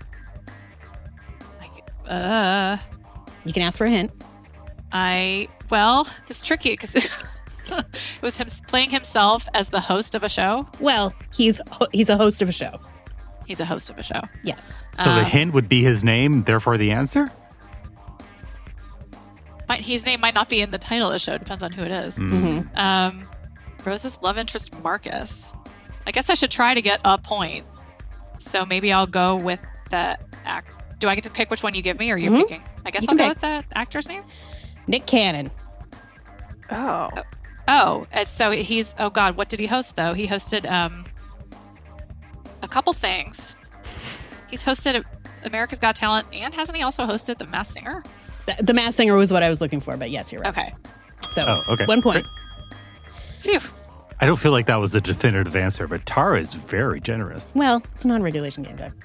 uh. You can ask for a hint. I. Well, it's tricky because it was him playing himself as the host of a show. Well, he's he's a host of a show. He's a host of a show. Yes. So the Um, hint would be his name, therefore the answer? Might, his name might not be in the title of the show. Depends on who it is. Mm-hmm. Um, Rose's love interest, Marcus. I guess I should try to get a point. So maybe I'll go with the act. Do I get to pick which one you give me, or are you Mhm. picking? I guess You I'll can go pick. with the actor's name. Nick Cannon. Oh. Oh, and so he's. Oh God, what did he host though? He hosted um a couple things. He's hosted America's Got Talent, and hasn't he also hosted The Masked Singer? The, the Masked Singer was what I was looking for, but yes, you're right. Okay. So Oh, okay. one point. Phew. I don't feel like that was a definitive answer, but Tara is very generous. Well, it's a non-regulation game time.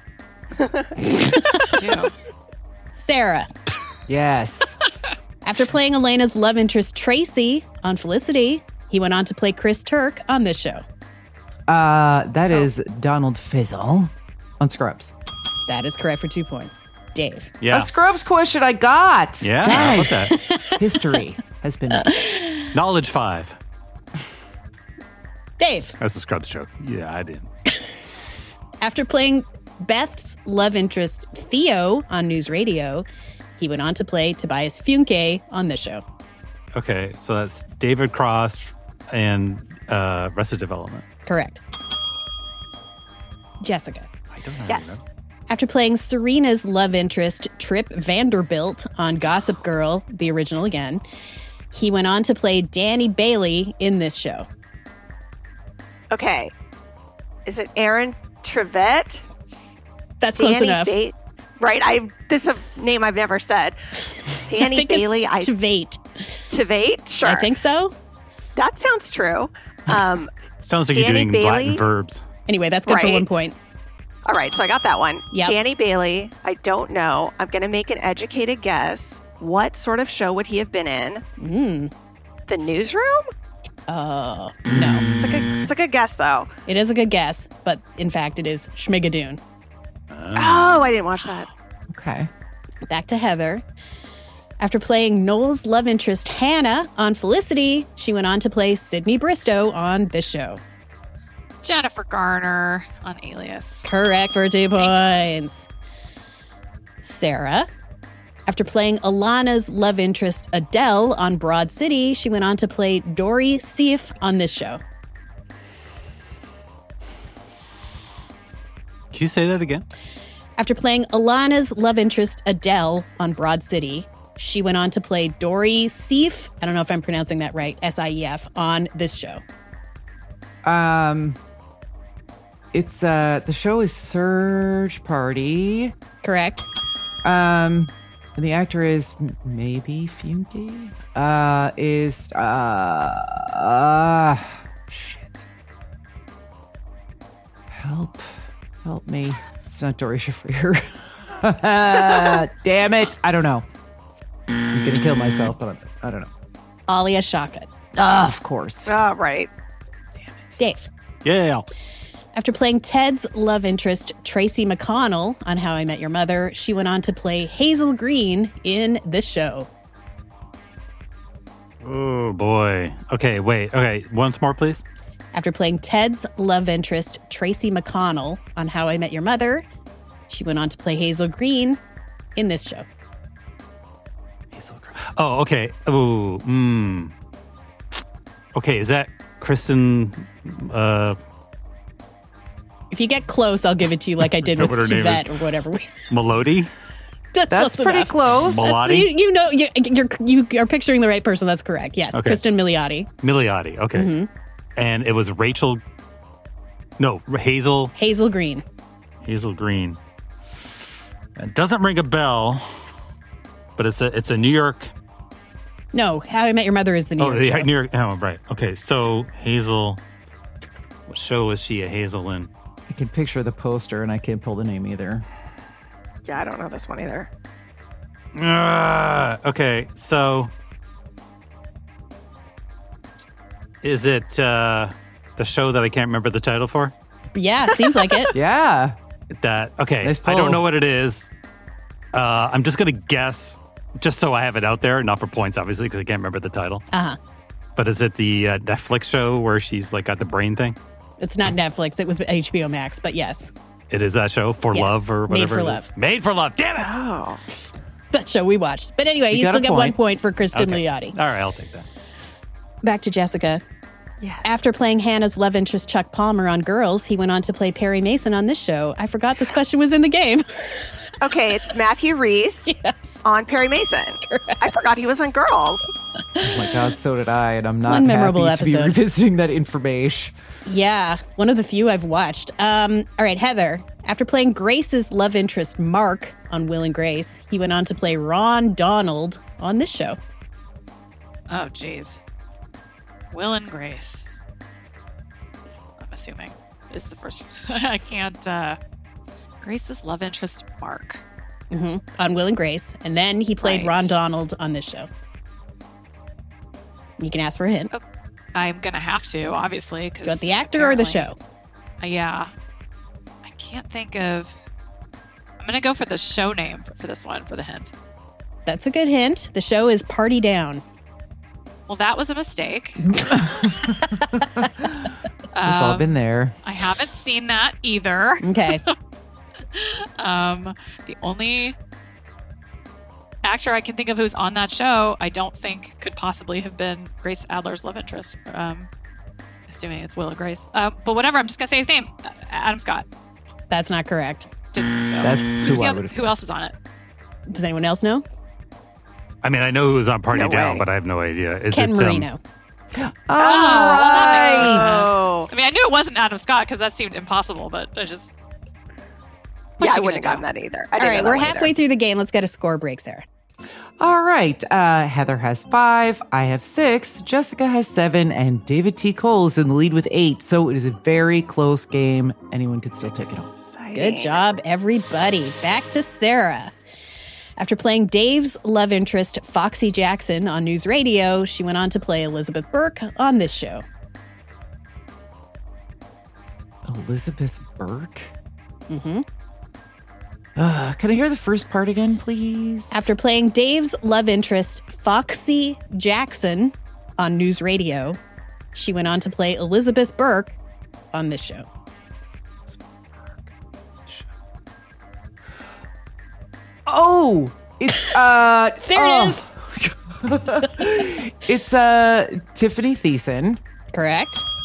Two. Sarah. Yes. After playing Elena's love interest, Tracy, on Felicity, he went on to play Chris Turk on this show. Uh, that is Donald Faisal on Scrubs. That is correct for two points. Dave. Yeah. A Scrubs question I got. Yeah, how about Guys, history has been made. Knowledge five. Dave. That's a Scrubs joke. Yeah, I did. After playing Beth's love interest, Theo, on News Radio, he went on to play Tobias Funke on this show. Okay, so that's David Cross and uh, Arrested Development. Correct. Jessica. I don't know. Yes. After playing Serena's love interest, Trip Vanderbilt, on Gossip Girl, the original again, he went on to play Danny Bailey in this show. Okay. Is it Aaron Trevette? That's close Danny enough. Ba- right. I this is a name I've never said. Danny I think Bailey. It's I Tveit. Tveit? Sure. I think so. That sounds true. Um, Sounds like Danny you're doing Latin Bailey? verbs. Anyway, that's good for Right. one point. all right, so I got that one. Yep. Danny Bailey. I don't know. I'm going to make an educated guess. What sort of show would he have been in? Mm. The Newsroom? Uh, no. It's like a it's a good guess though. It is a good guess, but in fact, it is Schmigadoon. Oh, I didn't watch that. Okay. Back to Heather. After playing Noel's love interest Hannah on Felicity, she went on to play Sydney Bristow on this show. Jennifer Garner on Alias. Correct for two points. Sarah. After playing Alana's love interest Adele on Broad City, she went on to play Dory Seif on this show. Can you say that again? After playing Alana's love interest Adele on Broad City, she went on to play Dory Seif, I don't know if I'm pronouncing that right, S I E F, on this show. Um, it's, uh, the show is Search Party. Correct. Um, and the actor is m- maybe Funke? Uh, is, uh, uh, shit. Help. Help me. It's not Dory Shafrir. Damn it. I don't know. I'm going to kill myself, but I don't know. Alia Shawkat. Uh, of course. Oh, right. Dave. Yeah. After playing Ted's love interest, Tracy McConnell, on How I Met Your Mother, she went on to play Hazel Green in this show. Oh, boy. Okay, wait. Okay, once more, please. After playing Ted's love interest, Tracy McConnell, on How I Met Your Mother, she went on to play Hazel Green in this show. Hazel Green. Oh, okay. Oh, hmm. Okay, is that Kristen... Uh, If you get close, I'll give it to you like I did with What her name Yvette is. or whatever. we Melody? That's, That's close pretty enough. close. That's- Melody? You, you know, you, you're, you are picturing the right person. That's correct. Yes, Okay. Kristen Milioti. Milioti, okay. Mhm. And it was Rachel... No, Hazel... Hazel Green. Hazel Green. It doesn't ring a bell, but it's a it's a New York... No, How I Met Your Mother is the New oh, York the show. New York... Oh, right. Okay, so Hazel... What show was she a Hazel in? I can picture the poster and I can't pull the name either. Yeah, I don't know this one either. Ah, okay, so... Is it uh, the show that I can't remember the title for? Yeah, seems like it. Yeah. That okay. Nice I don't pull. know what it is. Uh, I'm just gonna guess, just so I have it out there, not for points, obviously, because I can't remember the title. Uh-huh. But is it the uh, Netflix show where she's like got the brain thing? It's not Netflix. It was H B O Max, but yes. It is that show, For Yes. Love or Made whatever. for it is. Love. Made for Love. Damn it! Oh. That show we watched. But anyway, You you, got still a get one point. point for Kristen Okay. Milioti. All right, I'll take that. Back to Jessica. Yes. After playing Hannah's love interest Chuck Palmer on Girls, he went on to play Perry Mason on this show. I forgot this question was in the game. Okay, it's Matthew Reese Yes. on Perry Mason. I forgot he was on Girls. Oh my God, so did I, and I'm not One memorable happy to be episode. revisiting that information. Yeah, one of the few I've watched. Um, all right, Heather. After playing Grace's love interest Mark on Will and Grace, he went on to play Ron Donald on this show. Oh, geez. Will and Grace. I'm assuming is the first. I can't. Uh, Grace's love interest, Mark. hmm On Will and Grace. And then he played Right. Ron Donald on this show. You can ask for a hint. I'm gonna have to, obviously. Do you want the actor or the show? Uh, yeah. I can't think of. I'm gonna go for the show name for, for this one for the hint. That's a good hint. The show is Party Down. Well, that was a mistake. We've all Um, been there. I haven't seen that either. Okay. um, the only actor I can think of who's on that show, I don't think could possibly have been Grace Adler's love interest. Um, assuming it's Will and Grace. Uh, but whatever, I'm just gonna say his name, uh, Adam Scott. That's not correct. Didn't so. That's Who's who the I other- would've Who else is on it? Does anyone else know? I mean, I know who was on Party No Down, way. but I have no idea. Is Ken it, um, Marino. All Oh, well, that makes more sense. Oh. I mean, I knew it wasn't Adam Scott because that seemed impossible, but I just. What Yeah, I you wouldn't have gonna gotten that either. I All didn't right, know we're that one halfway either. through the game. Let's get a score break, Sarah. All right. Uh, Heather has five. I have six. Jessica has seven. And David T. Cole is in the lead with eight. So it is a very close game. Anyone could still take it home. Good job, everybody. Back to Sarah. After playing Dave's love interest, Foxy Jackson, on News Radio, she went on to play Elizabeth Burke on this show. Elizabeth Burke? Mm-hmm. Uh, can I hear the first part again, please? After playing Dave's love interest, Foxy Jackson, on News Radio, she went on to play Elizabeth Burke on this show. Oh, it's uh there oh. it is. It's uh Tiffany Thiessen. Correct.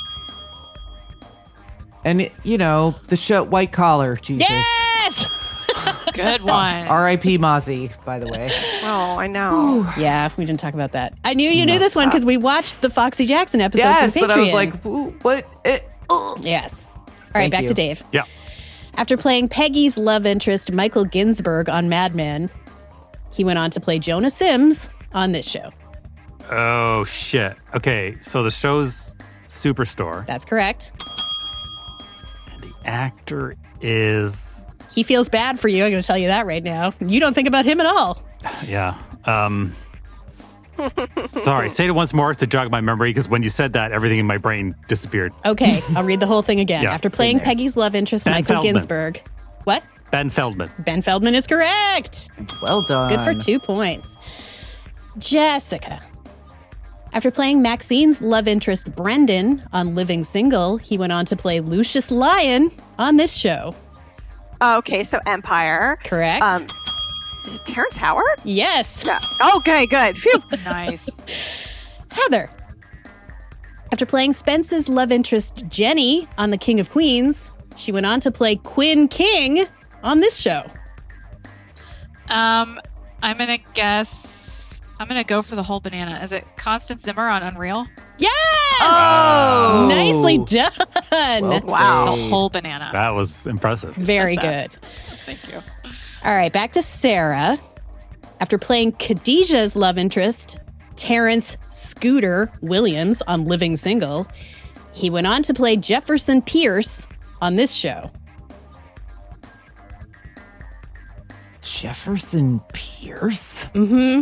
And it, you know, the show White Collar, Jesus. Yes! Good one. R I P Mozzie, by the way. Oh, I know. Yeah, we didn't talk about that. I knew you knew this one because we watched the Foxy Jackson episode. Yes, on and I was Patreon. like, Ooh, what? Eh, oh. Yes. All right, Thank back you. to Dave. Yeah. After playing Peggy's love interest, Michael Ginsburg, on Mad Men, he went on to play Jonah Sims on this show. Oh, shit. Okay, so the show's Superstore. That's correct. And the actor is... He feels bad for you. I'm going to tell you that right now. You don't think about him at all. Yeah. Um, sorry, say it once more to jog my memory, because when you said that, everything in my brain disappeared. Okay, I'll read the whole thing again. Yeah, After playing been there. Peggy's love interest, Ben Michael Feldman. Ginsburg. What? Ben Feldman. Ben Feldman is correct. Well done. Good for two points. Jessica. After playing Maxine's love interest, Brendan, on Living Single, he went on to play Lucius Lyon on this show. Okay, so Empire. Correct. Um, is it Terrence Howard? Yes. Yeah. Okay, good. Phew. Nice. Heather. After playing Spence's love interest, Jenny, on The King of Queens, she went on to play Quinn King on this show. Um, I'm gonna guess. I'm gonna go for the whole banana. Is it Constance Zimmer on Unreal? Yes! Oh! Nicely done. Well Wow. The played. whole banana. That was impressive. Very says that. good. Thank you. All right, back to Sarah. After playing Khadijah's love interest, Terrence Scooter Williams, on Living Single, he went on to play Jefferson Pierce on this show. Jefferson Pierce? Mm-hmm.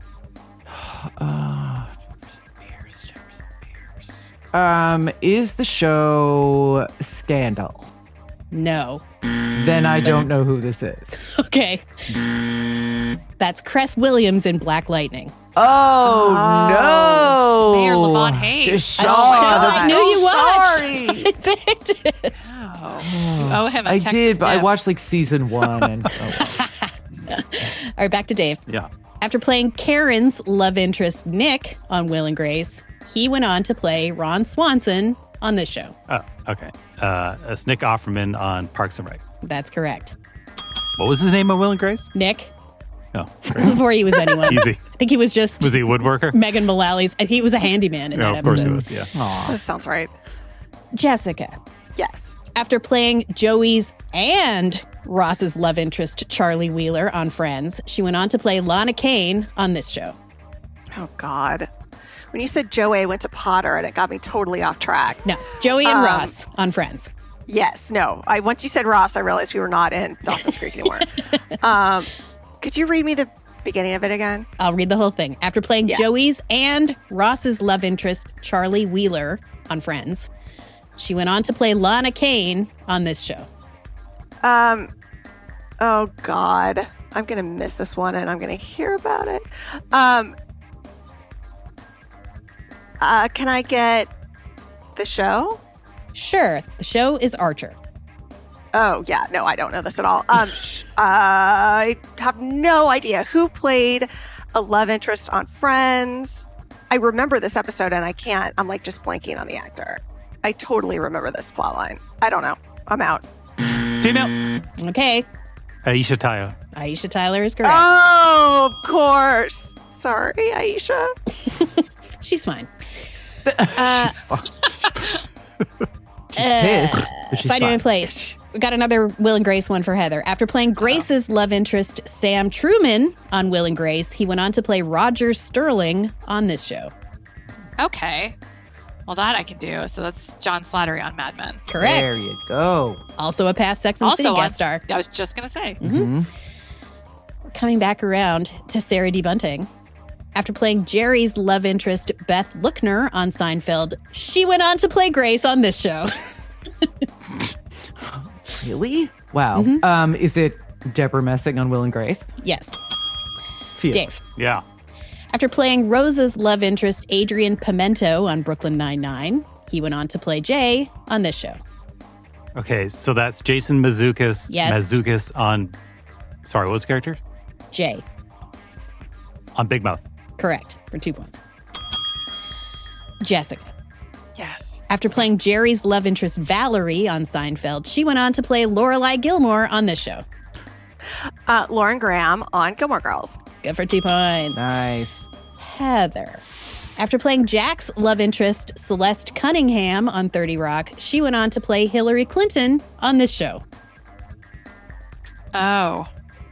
Uh, Jefferson Pierce, Jefferson Pierce. Um, is the show Scandal? No. Then I don't know who this is. Okay. That's Cress Williams in Black Lightning. Oh, no! Mayor Levon Hayes. Deshaun, I I'm knew so you sorry. watched. I picked it. Oh. You owe him a I Texas did, but I dip. watched like season one. And oh, well. All right, back to Dave. Yeah. After playing Karen's love interest, Nick, on Will and Grace, he went on to play Ron Swanson on this show. Oh, okay. Uh, it's Nick Offerman on Parks and Rec. That's correct. What was his name on Will and Grace? Nick, Oh, before he was anyone. easy. I think he was just Was he a woodworker? Megan Mullally's. I think he was a handyman in No, that of course episode. he was. Yeah. Aw. That sounds right. Jessica. Yes. After playing Joey's and Ross's love interest, Charlie Wheeler, on Friends, she went on to play Lana Kane on this show. Oh, God. When you said Joey went to Potter, and it got me totally off track. No, Joey and Um, Ross on Friends. Yes, no. I once you said Ross, I realized we were not in Dawson's Creek anymore. Um, could you read me the beginning of it again? I'll read the whole thing. After playing Yeah. Joey's and Ross's love interest, Charlie Wheeler, on Friends, she went on to play Lana Kane on this show. Um, oh God, I'm gonna miss this one, and I'm gonna hear about it. Um, uh, can I get the show? Sure, the show is Archer. Oh yeah, no, I don't know this at all. Um, sh- I have no idea who played a love interest on Friends. I remember this episode, and I can't. I'm like just blanking on the actor. I totally remember this plot line. I don't know. I'm out. Female. Okay, Aisha Tyler. Aisha Tyler is correct. Oh, of course. Sorry, Aisha. She's fine. Uh, She's fine. She's uh, pissed, but she's Find Your fine. Own Place. We got another Will and Grace one for Heather. After playing Grace's love interest, Sam Truman, on Will and Grace, he went on to play Roger Sterling on this show. Okay. Well, that I can do. So that's John Slattery on Mad Men. Correct. There you go. Also a past Sex and the Also City on, guest star. I was just going to say. Mm-hmm. We're coming back around to Sarah D. Bunting. After playing Jerry's love interest, Beth Lookner, on Seinfeld, she went on to play Grace on this show. Really? Wow. Mhm. Um, is it Deborah Messing on Will and Grace. Yes. Phew. Dave. Yeah. After playing Rose's love interest, Adrian Pimento, on Brooklyn Nine-Nine, he went on to play Jay on this show. Okay, so that's Jason Mazzucas. Yes. Mazzucas on, sorry, what was the character? Jay. On Big Mouth. Correct, for two points. Jessica. Yes. After playing Jerry's love interest, Valerie, on Seinfeld, she went on to play Lorelai Gilmore on this show. Uh, Lauren Graham on Gilmore Girls. Good for two points. Nice. Heather. After playing Jack's love interest, Celeste Cunningham on thirty Rock, she went on to play Hillary Clinton on this show. Oh.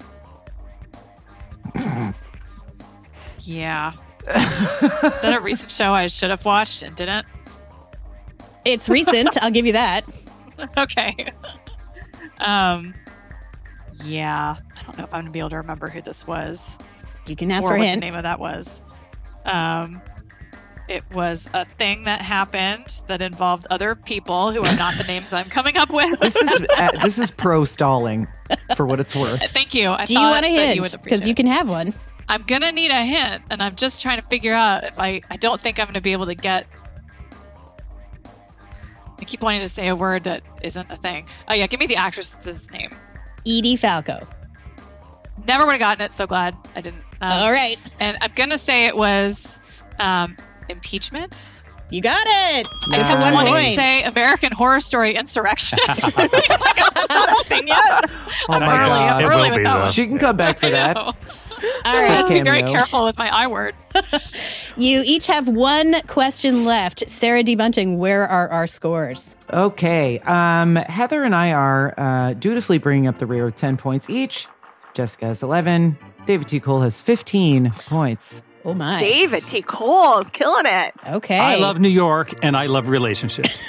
Yeah. Is that a recent show I should have watched and didn't? It's recent. I'll give you that. Okay. Um. Yeah. I don't know if I'm going to be able to remember who this was. You can ask or for a what hint. the name of that was. Um, it was a thing that happened that involved other people who are not the names I'm coming up with. This is uh, this is pro stalling, for what it's worth. Thank you. I Do you thought want a that you hint? would Because appreciate you it. can have one. I'm gonna need a hint, and I'm just trying to figure out if I. I don't think I'm gonna be able to get. I keep wanting to say a word that isn't a thing. Oh yeah, give me the actress's name. Edie Falco. Never would have gotten it. So glad I didn't. Um, All right. And I'm gonna say it was um, impeachment. You got it. I Good kept for one wanting to point. say American Horror Story Insurrection. Like, it's not a thing yet. Oh I'm my early, God. I'm It early will with be, that though. one. She can come back for I that. know. All I right. have to be very Cameo. careful with my I word. You each have one question left. Sarah D. Bunting, where are our scores? Okay. Um, Heather and I are uh, dutifully bringing up the rear with ten points each. Jessica has eleven. David T. Cole has fifteen points. Oh, my. David T. Cole is killing it. Okay. I love New York and I love relationships.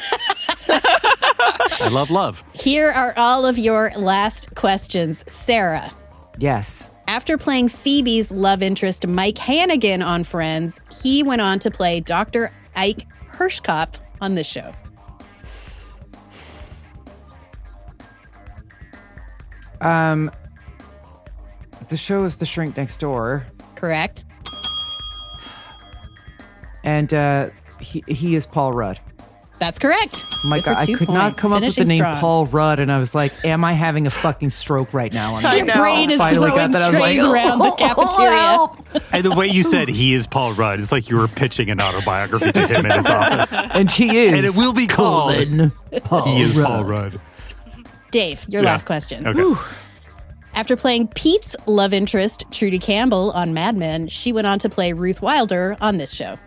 I love love. Here are all of your last questions. Sarah, Yes. after playing Phoebe's love interest, Mike Hannigan, on Friends, he went on to play Doctor Ike Hirschkopf on this show. Um, the show is The Shrink Next Door, Correct? and uh, he he is Paul Rudd. That's correct. My Good for God, I two could not points. come up with the Finishing name strong. Paul Rudd, and I was like, "Am I having a fucking stroke right now?" And Your brain is finally throwing got that. I was trays like, around the cafeteria. And the way you said he is Paul Rudd, it's like you were pitching an autobiography to him in his office. and he is, And it will be called colon, Paul He is Rudd. Paul Rudd. Dave, your Yeah. last question. Okay. After playing Pete's love interest, Trudy Campbell, on Mad Men, she went on to play Ruth Wilder on this show.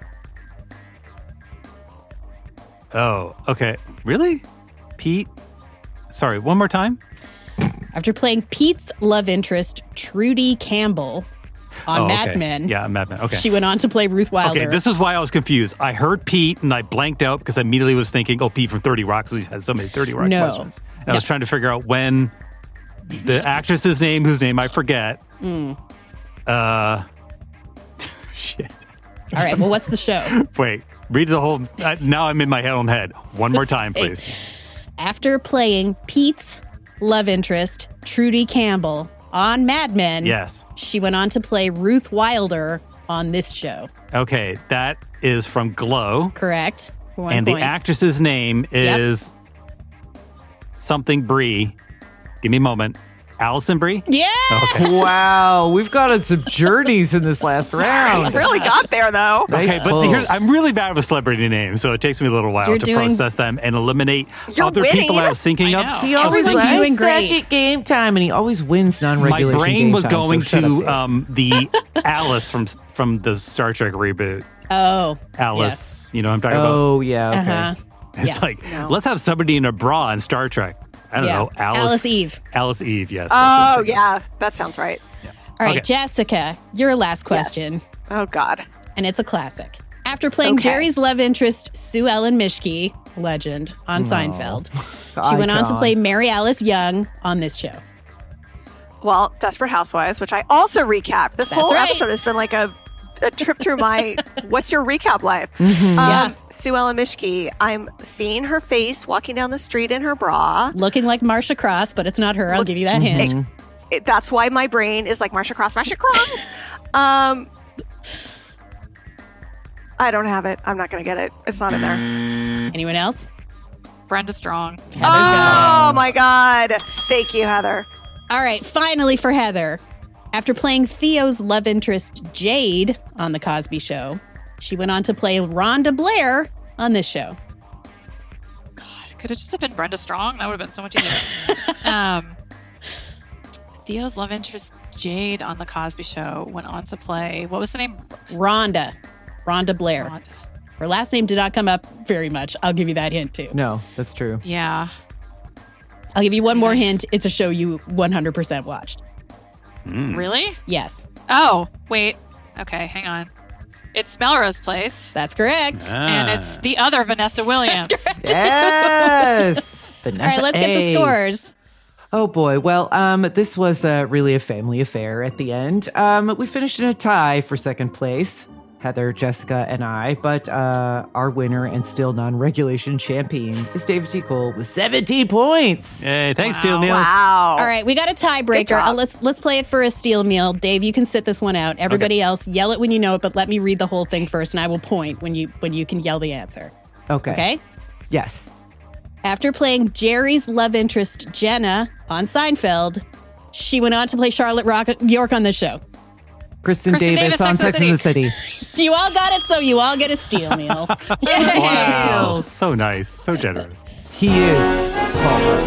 Oh, okay. Really? Pete? Sorry, one more time? After playing Pete's love interest, Trudy Campbell, on Oh, Mad okay. Men, Yeah, Mad Men. Okay. she went on to play Ruth Wilder. Okay, this is why I was confused. I heard Pete and I blanked out because I immediately was thinking, oh, Pete from thirty Rock, because we had so many thirty Rock No. questions. And I No. was trying to figure out when the actress's name, whose name I forget. Mm. Uh, shit. All right, well, what's the show? Wait, read the whole. Uh, now I'm in my own head. One more time, Hey. please. After playing Pete's love interest, Trudy Campbell, on Mad Men, Yes. she went on to play Ruth Wilder on this show. Okay, that is from Glow. Correct. For one and point. the actress's name is something Brie. Give me a moment. Allison Brie? Yeah. Okay. Wow, we've got on some journeys in this last round. Really got there, though. Nice Okay, but pull. here, I'm really bad with celebrity names, so it takes me a little while You're to doing- process them and eliminate You're other winning. people I was thinking I of. know. He I was always like thinking- likes doing great. second game time, and he always wins my non-regulation brain game was time, going so shut up, to Dave. um, the Alice from from the Star Trek reboot. Oh. Alice, you know what I'm talking about? Oh yeah, okay. Uh-huh. It's yeah. like, No. let's have somebody in a bra in Star Trek. I don't Yeah. know. Alice, Alice Eve. Alice Eve, yes. that's what I'm Oh, thinking. yeah. That sounds right. All right, Okay. Jessica, your last question, Oh, God. and it's a classic. After playing Okay. Jerry's love interest, Sue Ellen Mishke, legend, on Seinfeld, she went on to Icon. play Mary Alice Young on this show. Well, Desperate Housewives, which I also recapped. This That's whole right. episode has been like a, a trip through my what's your recap life. Mhm. Um, Yeah. Sue Ellen Mishke, I'm seeing her face walking down the street in her bra. Looking like Marsha Cross, but it's not her. I'll give you that hint. Mhm. it, that's why my brain is like Marsha Cross, Marsha Cross. um, I don't have it. I'm not going to get it. It's not in there. Anyone else? Brenda Strong. Oh my God. Thank you, Heather. All right, finally for Heather. After playing Theo's love interest, Jade, on The Cosby Show, she went on to play Rhonda Blair on this show. God, could it just have been Brenda Strong? That would have been so much easier. um, Theo's love interest, Jade, on The Cosby Show, went on to play, what was the name? Rhonda. Rhonda Blair. Rhonda. Her last name did not come up very much. I'll give you that hint, too. No, that's true. Yeah. I'll give you one more hint. It's a show you one hundred percent watched. Mm. Really? Yes. Oh, wait. Okay, hang on. It's Melrose Place. That's correct. Ah. And it's the other Vanessa Williams. Yes. Vanessa All right, let's A. get the scores. Oh boy. Well, um, this was uh, really a family affair at the end. Um, we finished in a tie for second place, Heather, Jessica, and I. But uh, our winner and still non-regulation champion is David T. Cole with seventeen points. Hey, thanks, Wow. Steel Meals. Wow. All right, we got a tiebreaker. Uh, let's let's play it for a steel meal. Dave, you can sit this one out. Everybody Okay. else, yell it when you know it, but let me read the whole thing first, and I will point when you when you can yell the answer. Okay. Okay? Yes. After playing Jerry's love interest, Jenna, on Seinfeld, she went on to play Charlotte Rock- York on this show. Kristen, Kristen Davis, Davis, on Sex Sex and and the the City. You all got it, so you all get a steel meal. Wow. So nice. So generous. He is Palmer.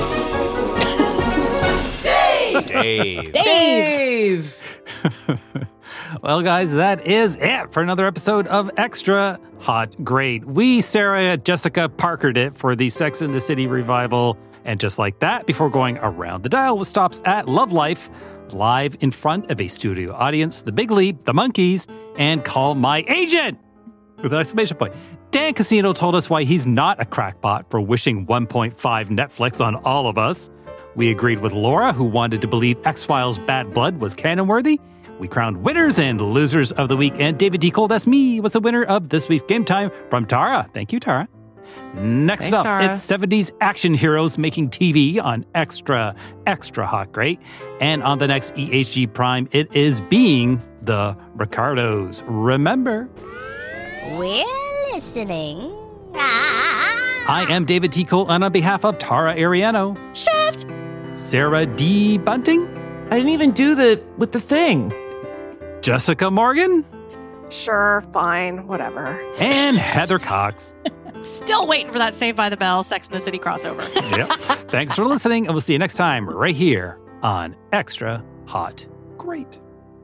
Dave. Dave! Well, guys, that is it for another episode of Extra Hot Great. We, Sarah, Jessica, Parkered it for the Sex and the City revival. And just like that, before going around the dial with stops at Love Life, live in front of a studio audience, The Big Leap, The Monkees, and Call My Agent! With an exclamation point. Dan Casino told us why he's not a crackpot for wishing one point five Netflix on all of us. We agreed with Laura, who wanted to believe X-Files Bad Blood was canon-worthy. We crowned winners and losers of the week, and David D. Cole, that's me, was the winner of this week's Game Time from Tara. Thank you, Tara. Next Thanks, up, Tara. it's seventies action heroes making T V on Extra, Extra Hot Great. And on the next E H G Prime, it is Being the Ricardos. Remember, We're listening. Ah. I am David T. Cole, and on behalf of Tara Ariano, Shaft! Sarah D. Bunting, I didn't even do the with the thing. Jessica Morgan, Sure, fine, whatever. and Heather Cox. Still waiting for that Saved by the Bell, Sex and the City crossover. Yep. Thanks for listening, and we'll see you next time right here on Extra Hot Great.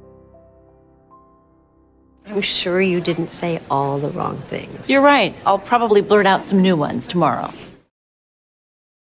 I'm sure you didn't say all the wrong things. You're right. I'll probably blurt out some new ones tomorrow.